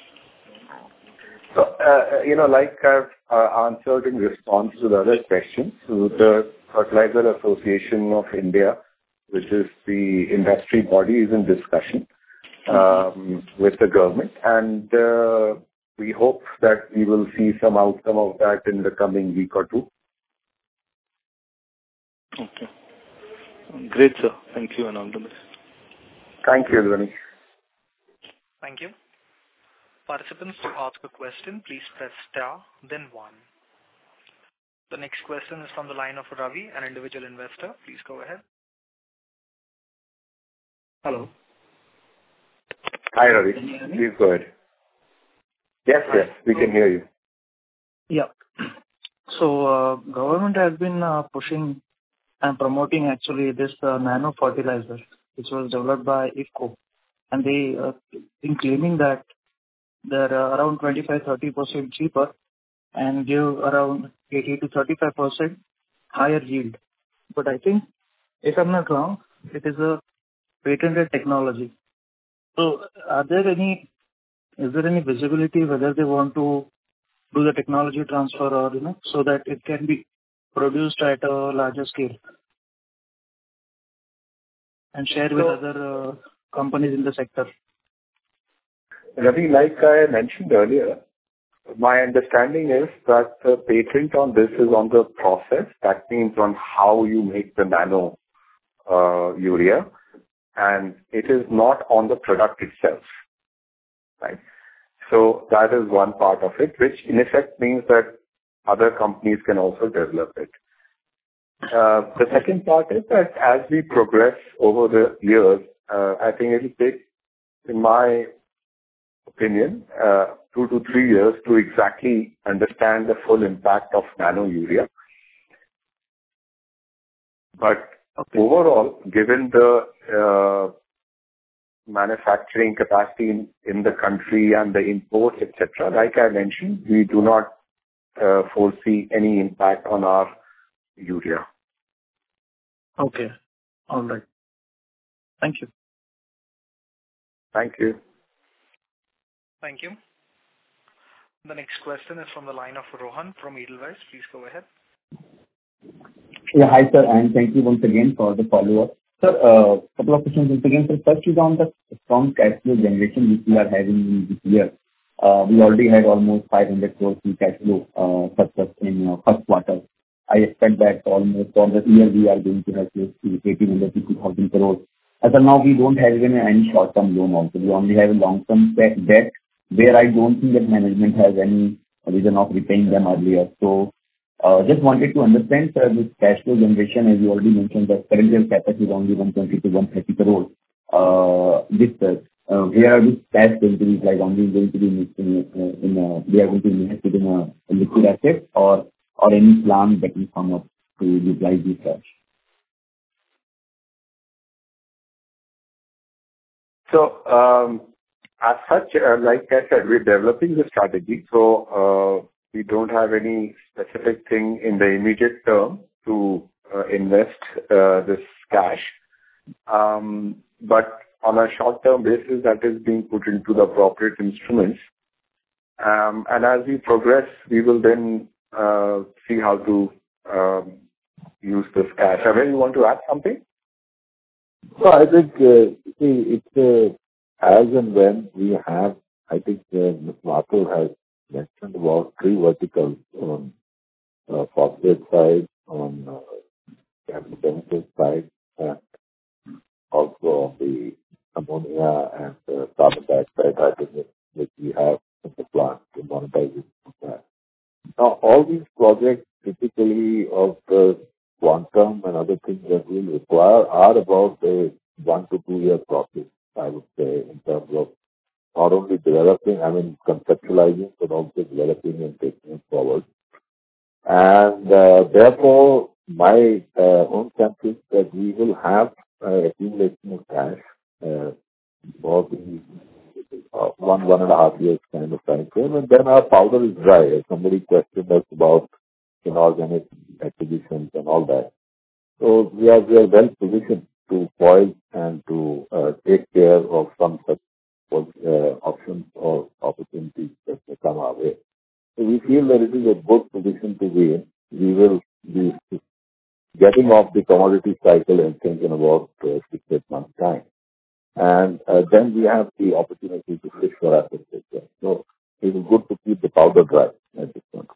So, uh, you know, like I've uh, answered in response to the other question, so the Fertilizer Association of India, which is the industry body, is in discussion um, with the government, and uh, we hope that we will see some outcome of that in the coming week or two. Okay. Great, sir. Thank you, and all the best. Thank you, Dhwani. Thank you. Participants, to ask a question, please press star, then one. The next question is from the line of Ravi, an individual investor. Please go ahead. Hello. Hi, Ravi. Can you hear me? Please go ahead. Yes, yes, we can hear you. Yeah. So, uh, government has been uh, pushing and promoting actually this uh, nano fertilizer, which was developed by IFFCO, and they uh, been claiming that they're uh, around twenty-five to thirty percent cheaper and give around eighty to thirty-five percent higher yield. But I think, if I'm not wrong, it is a patented technology. So, are there any, is there any visibility whether they want to do the technology transfer or, you know, so that it can be produced at a larger scale and share with So- other uh, companies in the sector? Ravi, like I mentioned earlier, my understanding is that the patent on this is on the process. That means on how you make the nano uh, urea, and it is not on the product itself, right? So that is one part of it, which in effect means that other companies can also develop it. Uh, the second part is that as we progress over the years, uh, I think it will take, in my opinion, uh, two to three years to exactly understand the full impact of nano urea. But Okay. overall, given the uh, manufacturing capacity in, in the country and the imports, et cetera, like I mentioned, we do not uh, foresee any impact on our urea. Okay. All right. Thank you. Thank you. Thank you. The next question is from the line of Rohan from Edelweiss. Please go ahead. Yeah. Hi, sir, and thank you once again for the follow-up. Sir, a couple of questions once again. So first is on the strong cash flow generation which we are having in this year. Uh, We already had almost five hundred crores in cash flow uh, surplus in uh, first quarter. I expect that almost for the year we are going to have close to eighteen hundred to two thousand crores. As of now, we don't have even any short-term loan also. We only have a long-term debt debt where I don't think that management has any reason of repaying them earlier. So, uh, just wanted to understand, sir, this cash flow generation, as you already mentioned, that current year CapEx is only one twenty to one thirty crores. Uh, This, uh, uh, where are this cash going to be, like, only going to be in, in, in a, we are going to invest it in a a liquid asset or, or any plan that will come up to utilize this cash? So, um, as such, uh, like I said, we're developing the strategy, so uh, we don't have any specific thing in the immediate term to uh, invest uh, this cash. Um, But on a short-term basis, that is being put into the appropriate instruments. Um, And as we progress, we will then uh, see how to um, use this cash. Amin, you want to add something? So I think, uh, see, it's uh, as and when we have, I think uh, Miz Mathur has mentioned about three verticals on uh, phosphate side, on uh, chemical side, and also on the ammonia and uh, carbon dioxide hydrogen, which we have in the plant to monetize it from that. Now, all these projects typically of the quantum and other things that will require are about a one to two year process, I would say, in terms of not only developing, I mean, conceptualizing, but also developing and taking it forward. And uh, therefore, my uh, own sense is that we will have uh, accumulation of cash uh, for the uh, one, one and a half years kind of time frame, and then our powder is dry. Somebody questioned us about inorganic acquisitions and all that. So we are, we are well positioned to foil and to uh, take care of some such uh, options or opportunities that may come our way. So we feel that it is a good position to be in. We will be getting off the commodity cycle and thinking about uh, six, eight months' time. And uh, then we have the opportunity to fish for assets as well. So it is good to keep the powder dry at this point.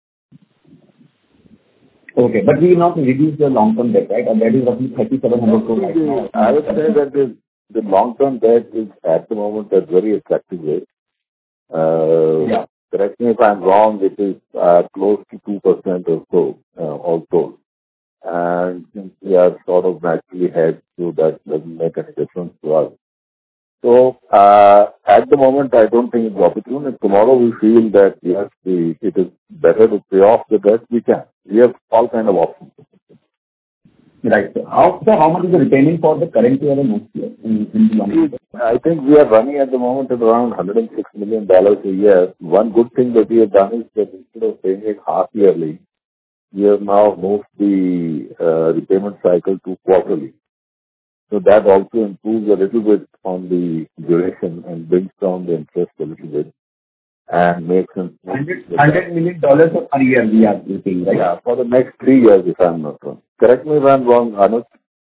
Okay, but we will not reduce the long-term debt, right? And that is roughly thirty-seven hundred crores right now. I would say that the, the long-term debt is at the moment at very attractive rate. Uh, yeah. Correct me if I'm wrong, it is uh, close to two percent or so, uh, all told. And since we are sort of naturally hedged, so that doesn't make any difference to us. So, uh, at the moment, I don't think it's opportune. If tomorrow we feel that, yes, the, it is better to pay off the debt, we can. We have all kind of options. Right. So how, so how much is the repayment for the current year and next year in, in the long term? I think we are running at the moment at around one hundred six million dollars a year. One good thing that we have done is that instead of paying it half yearly, we have now moved the uh, repayment cycle to quarterly. So that also improves a little bit on the duration and brings down the interest a little bit and makes sense. one hundred million dollars per year we are repaying, right? Yeah, for the next three years, if I'm not wrong. Correct me if I'm wrong, Anuj.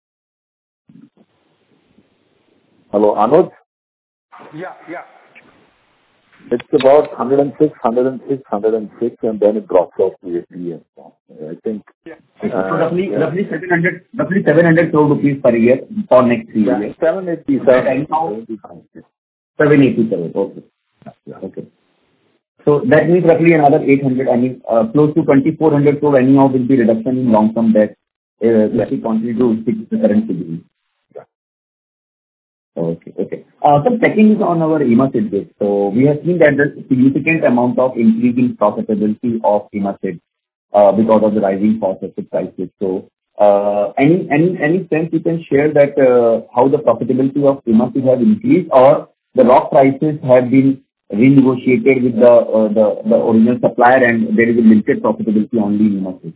Hello, Anuj? Yeah, yeah. It's about one hundred six, one hundred six, one hundred six, and then it drops off to eighty and so on. I think. Yeah. Uh, so roughly, yeah. roughly seven hundred, roughly seven hundred crore rupees per year for next three yeah, years. seven eighty, seven eighty-seven, okay. Yeah, okay. So that means roughly another eight hundred, I mean, uh, close to twenty-four hundred crore anyhow will be reduction in long-term debt, uh, which will continue to stick to the current figure. Yeah. Okay, okay. Uh, so second is on our IMACID bit. So we have seen that there's a significant amount of increase in profitability of IMACID uh, because of the rising phosphate prices. So uh, any any any sense you can share that uh, how the profitability of IMACID have increased, or the rock prices have been renegotiated with the uh, the the original supplier and there is a limited profitability only in IMACID?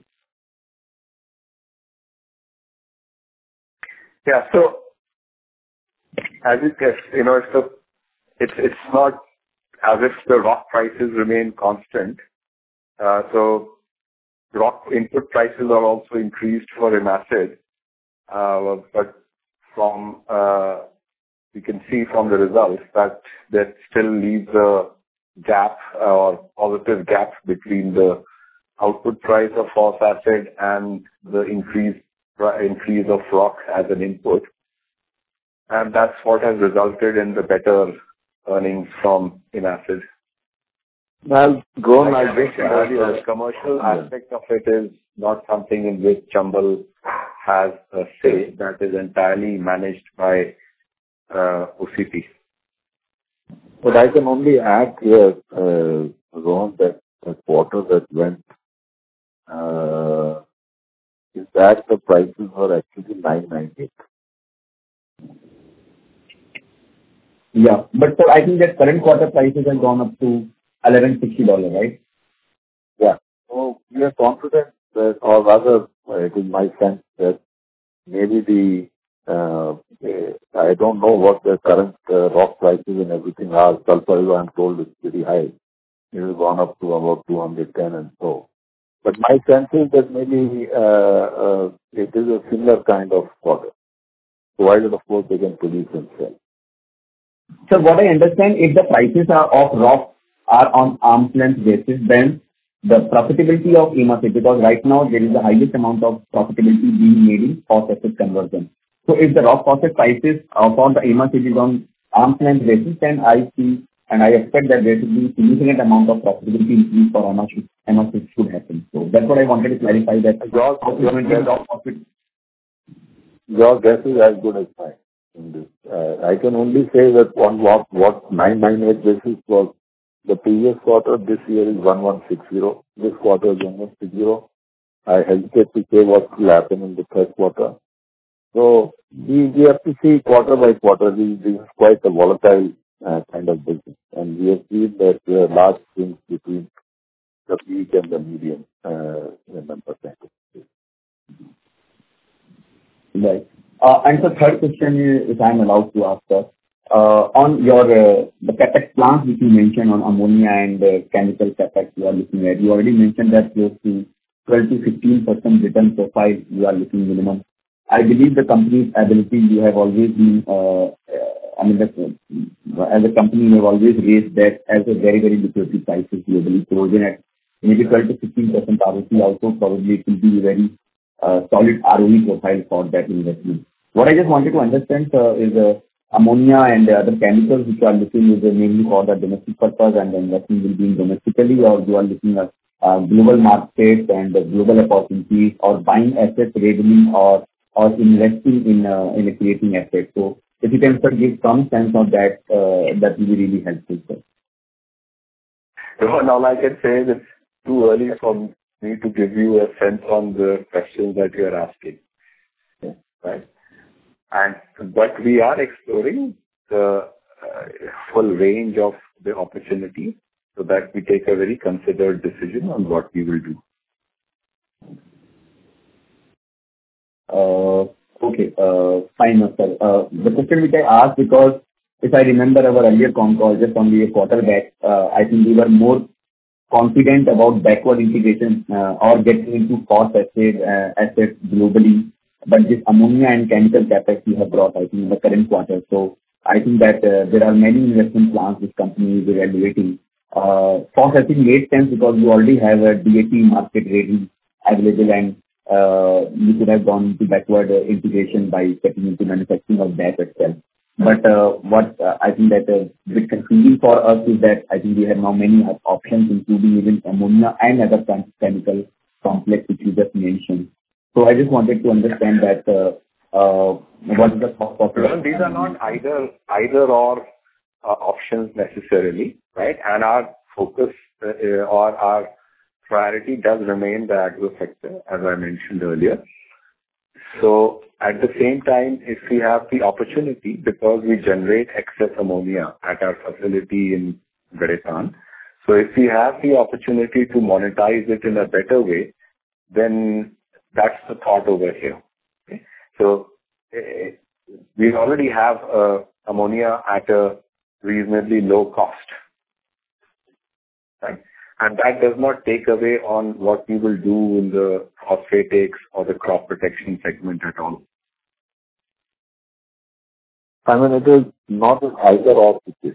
Yeah. So as you guess, you know, it's the, it's it's not as if the rock prices remain constant. Uh, so rock input prices are also increased for IMACID, uh, but from uh, you can see from the results that that still leaves a gap or positive gap between the output price of phosphoric acid and the increase increase of rock as an input, and that's what has resulted in the better earnings from IMACID. Well, go on. Like I mentioned earlier, the commercial aspect of it is not something in which Chambal has a say. That is entirely managed by uh, O C P. But I can only add here, uh, Rohan, that the quarter that went, uh, is that the prices were actually nine ninety. Yeah, but sir, I think that current quarter prices have gone up to eleven sixty dollars, right? Yeah. So we are confident that, or rather, it is my sense that maybe the, uh, I don't know what the current uh, rock prices and everything are. Sulfur, I'm told, is pretty high. It has gone up to about two hundred ten and so. But my sense is that maybe uh, uh, it is a similar kind of quarter, provided, of course, they can produce and sell. So what I understand, if the prices are of rock are on arm's length basis, then the profitability of IMACID, because right now there is the highest amount of profitability being made in phosphate acid conversion. So if the rock phosphate prices uh, for the IMACID is on arm's length basis, then I see and I expect that there should be significant amount of profitability increase for IMACID, IMACID should happen. So that's what I wanted to clarify, that your, your, rock phosphate. Your guess is as good as mine in this. Uh, I can only say that on what, what nine ninety-eight basis was the previous quarter, this year is one one six zero. This quarter is one one six zero. I hesitate to say what will happen in the third quarter. So we, we have to see quarter by quarter. This, this is quite a volatile uh, kind of business. And we have seen that there are large swings between the peak and the medium uh, number. Right. Uh, and the third question is, if I'm allowed to ask, sir, uh, on your uh, the capex plans which you mentioned on ammonia and uh, chemical capex you are looking at, you already mentioned that close to twelve to fifteen percent return profile you are looking minimum. I believe the company's ability, you have always been, uh, uh, I mean, the, as a company, you have always raised that as a very, very lucrative prices globally. So again, at maybe twelve to fifteen percent R O C also, probably it will be very uh, solid R O E profile for that investment. What I just wanted to understand uh, is uh, ammonia and the other chemicals which you are looking is uh, mainly for the domestic purpose, and the investment will be domestically, or you are looking at uh, global markets and uh, global opportunities, or buying assets readily, or or investing in uh, in a creating assets. So if you can sir, give some sense of that, uh, that will be really helpful, sir. No, all I can say is it's too early for me to give you a sense on the questions that you are asking. Yeah, right? And but we are exploring the uh, full range of the opportunities so that we take a very considered decision on what we will do. Uh, okay, uh, fine, sir. Uh, the question which I asked, because if I remember our earlier con call just only a quarter back, uh, I think we were more confident about backward integration uh, or getting into cost acid uh, assets globally. But this ammonia and chemical capex you have brought, I think, in the current quarter. So I think that uh, there are many investment plans this company is evaluating. Uh, cost acid made sense because you already have a D A P market ready available, and uh, you could have gone to backward uh, integration by getting into manufacturing of that itself. But uh, what uh, I think that a uh, bit confusing for us is that I think we have now many options, including even ammonia and other chemical complex which you just mentioned. So I just wanted to understand that uh, uh, what is the cost of well, these are not either either or uh, options necessarily, right? And our focus uh, or our priority does remain the agro sector, as I mentioned earlier. So at the same time, if we have the opportunity, because we generate excess ammonia at our facility in Gadepan, so if we have the opportunity to monetize it in a better way, then that's the thought over here. Okay? So uh, we already have uh, ammonia at a reasonably low cost, right? And that does not take away on what we will do in the phosphatics or the crop protection segment at all. I mean, it is not an either or it is.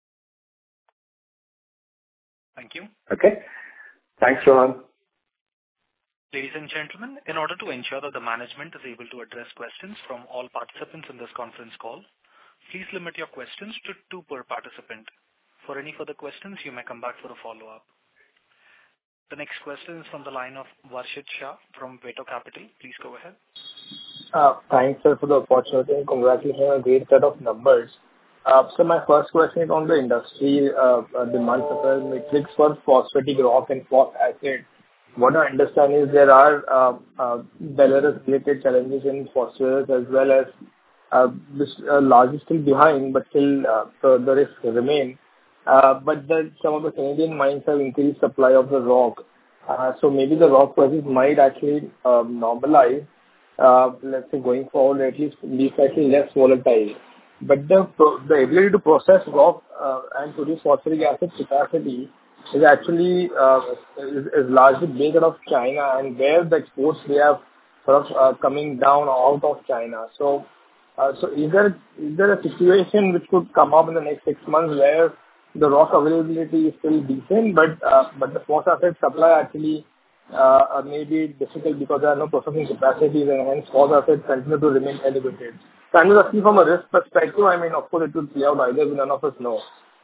Thank you. Okay. Thanks, Rohan. Ladies and gentlemen, in order to ensure that the management is able to address questions from all participants in this conference call, please limit your questions to two per participant. For any further questions, you may come back for a follow-up. The next question is from the line of Varshit Shah from Veto Capital. Please go ahead. Uh, thanks, sir, for the opportunity and congratulations on a great set of numbers. Uh, so my first question is on the industry uh, uh, demand supply metrics for phosphatic rock and phosphoric acid. What I understand is there are uh, uh, Belarus-related challenges in phosphorus as well as uh, this uh, largely still behind, but still uh, the, the risks remain. Uh, but the, some of the Canadian mines have increased supply of the rock. Uh, so maybe the rock prices might actually um, normalize, uh, let's say going forward, at least be slightly less volatile. But the the ability to process rock uh, and produce phosphoric acid capacity is actually uh, is, is largely based out of China, and where the exports they have sort of uh, coming down out of China. So, uh, so is there is there a situation which could come up in the next six months where the rock availability is still decent, but uh, but the phosphate supply actually uh, may be difficult because there are no processing capacities, and hence phosphate continue to remain elevated. So I'm just asking from a risk perspective. I mean, of course, it will play out either way. None of us know.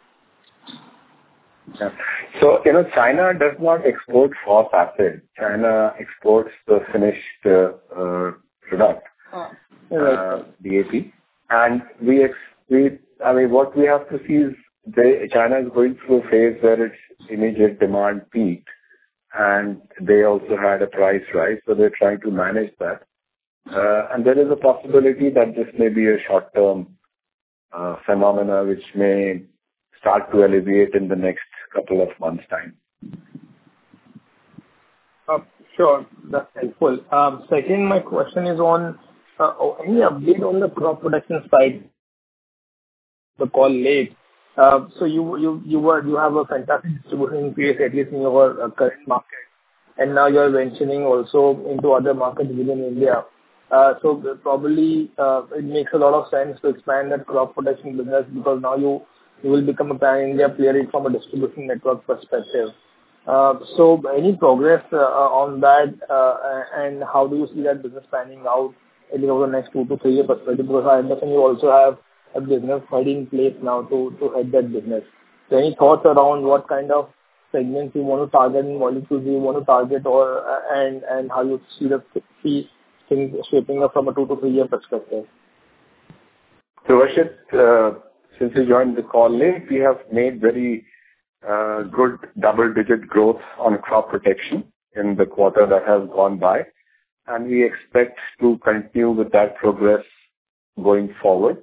Yeah. So, you know, China does not export phosphate. China exports the finished uh, uh, product, Oh. uh, D A P. And we, ex- we, I mean, what we have to see is they, China is going through a phase where its immediate demand peaked, and they also had a price rise, so they're trying to manage that. Uh, and there is a possibility that this may be a short-term uh, phenomena which may start to alleviate in the next couple of months' time. Uh, Sure. That's helpful. Um, Second, my question is on uh, any update on the crop protection side, the call late. Uh, So you you you were you have a fantastic distribution place, at least in your uh, current market, and now you are venturing also into other markets within India. Uh, So probably uh, it makes a lot of sense to expand that crop protection business because now you you will become a pan-India player from a distribution network perspective. Uh, So any progress uh, on that, uh, and how do you see that business panning out at least over the next two to three year perspective? Because I understand you also have a business head in place now to to head that business. So any thoughts around what kind of segments you want to target and molecules you want to target, or uh, and and how you see the see things shaping up from a two to three year perspective? So, Varshit, uh, since you joined the call late, we have made very uh, good double-digit growth on crop protection in the quarter that has gone by, and we expect to continue with that progress going forward.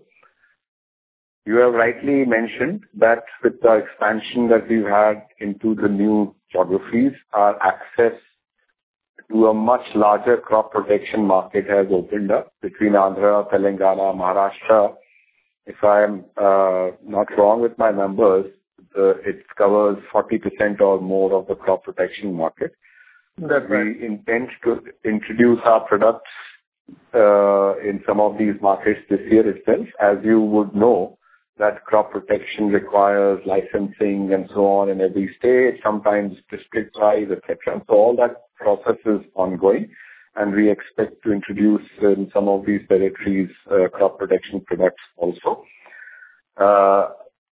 You have rightly mentioned that with the expansion that we've had into the new geographies, our access to a much larger crop protection market has opened up between Andhra, Telangana, Maharashtra. If I am uh, not wrong with my numbers, uh, it covers forty percent or more of the crop protection market. That's right. We intend to introduce our products uh, in some of these markets this year itself. As you would know, that crop protection requires licensing and so on in every state, sometimes district-wise, et cetera. So all that process is ongoing, and we expect to introduce in some of these territories uh, crop protection products also. Uh,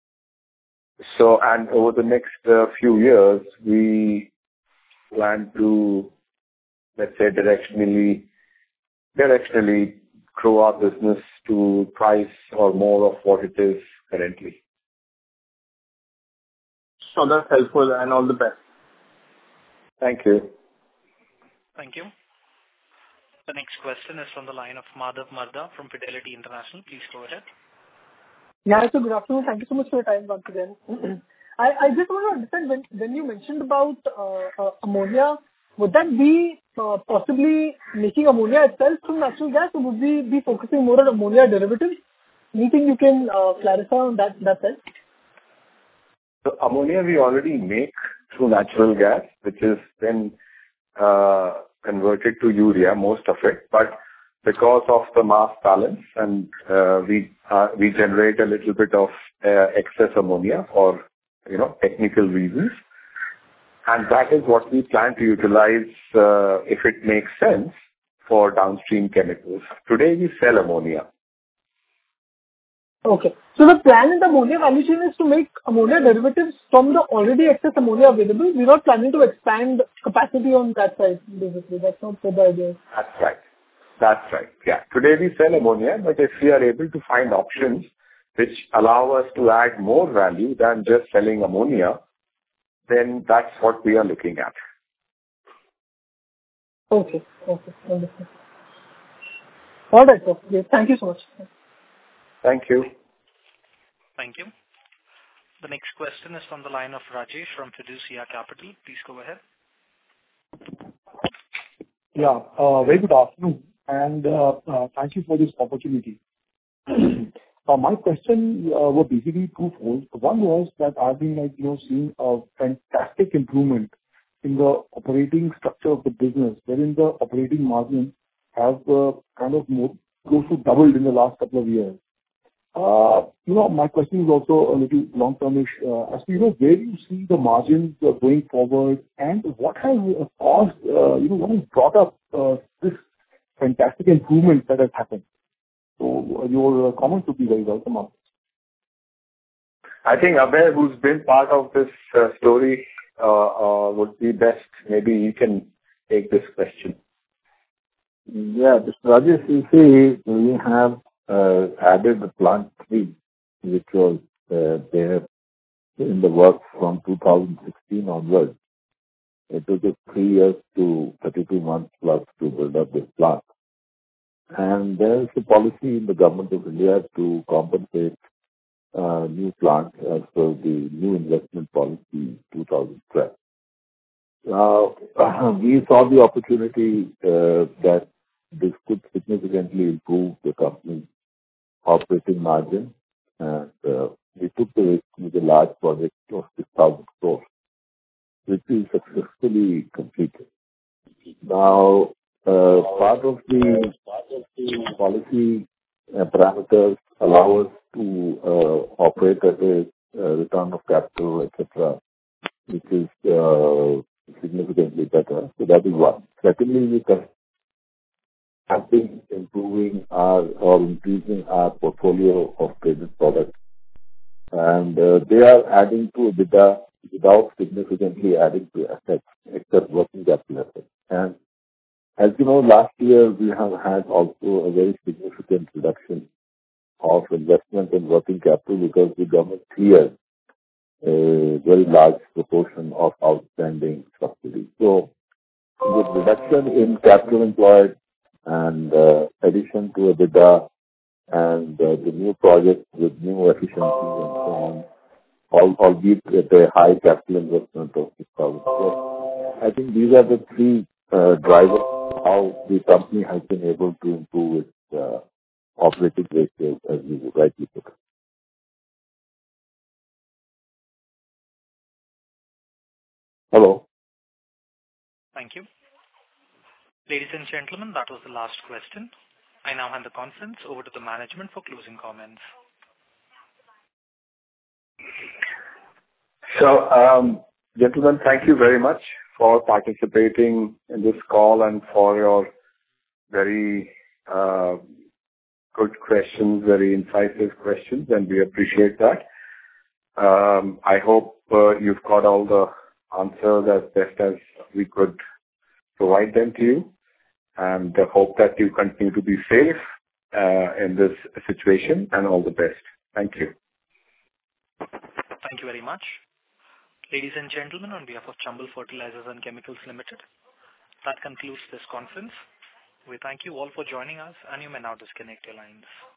so, and over the next uh, few years, we plan to, let's say, directionally, directionally grow our business to twice or more of what it is currently. So that's helpful, and all the best. Thank you. Thank you. The next question is from the line of Madhav Marda from Fidelity International. Please go ahead. Yeah, so good afternoon. Thank you so much for your time once again. I, I just want to understand, when, when you mentioned about uh, uh, ammonia, would that be uh, possibly making ammonia itself from natural gas, or would we be focusing more on ammonia derivatives? Anything you can uh, clarify on that, that sense? So ammonia we already make through natural gas, which is then uh, converted to urea, most of it. But because of the mass balance, and uh, we uh, we generate a little bit of uh, excess ammonia for you know technical reasons, and that is what we plan to utilize uh, if it makes sense for downstream chemicals. Today we sell ammonia. Okay. So the plan in the ammonia value chain is to make ammonia derivatives from the already excess ammonia available. We're not planning to expand capacity on that side, basically. That's not the idea. That's right. That's right. Yeah. Today we sell ammonia, but if we are able to find options which allow us to add more value than just selling ammonia, then that's what we are looking at. Okay. Okay. Understood. All right, sir. Yes, thank you so much. Thank you. Thank you. The next question is from the line of Rajesh from Fiducia Capital. Please go ahead. Yeah. Uh, very good afternoon, and uh, uh, thank you for this opportunity. uh, my question uh, were basically twofold. One was that I've been like you know seeing a fantastic improvement in the operating structure of the business, wherein the operating margin have uh, kind of more close to doubled in the last couple of years. Uh, you know, my question is also a little long-termish. Uh, as to, you know, where do you see the margins uh, going forward, and what has uh, caused, uh, you know, what has brought up uh, this fantastic improvement that has happened? So uh, your uh, comments would be very welcome on this. I think Abhay, who's been part of this uh, story, uh, uh, would be best. Maybe he can take this question. Yeah, Mister Rajesh, you see, we have uh, added the plant three, which was uh, there in the works from two thousand sixteen onwards. It took us three years to thirty-two months plus to build up this plant. And there is a policy in the government of India to compensate uh, new plants as per the new investment policy two thousand twelve. Now, we saw the opportunity uh, that this could significantly improve the company's operating margin, and uh, we took the risk with a large project of six thousand crores, which is successfully completed. Now, uh, part of the policy uh, parameters allow us to uh, operate at a uh, return of capital, et cetera, which is uh, significantly better. So that is one. Secondly, we can have been improving our or increasing our portfolio of traded products, and uh, they are adding to EBITDA without significantly adding to assets, except working capital assets. And as you know, last year we have had also a very significant reduction of investment in working capital because the government cleared a very large proportion of outstanding subsidies. So with reduction in capital employed and uh, addition to EBITDA and uh, the new projects with new efficiencies and so on, all, albeit at a high capital investment of six thousand crores. I think these are the three uh, drivers how the company has been able to improve its uh, operating ratios, as you rightly put it. Hello. Thank you. Ladies and gentlemen, that was the last question. I now hand the conference over to the management for closing comments. So, um, gentlemen, thank you very much for participating in this call and for your very uh, good questions, very incisive questions, and we appreciate that. Um, I hope uh, you've got all the answers as best as we could provide them to you, and uh, hope that you continue to be safe uh, in this situation, and all the best. Thank you. Thank you very much. Ladies and gentlemen, on behalf of Chambal Fertilizers and Chemicals Limited, that concludes this conference. We thank you all for joining us, and you may now disconnect your lines.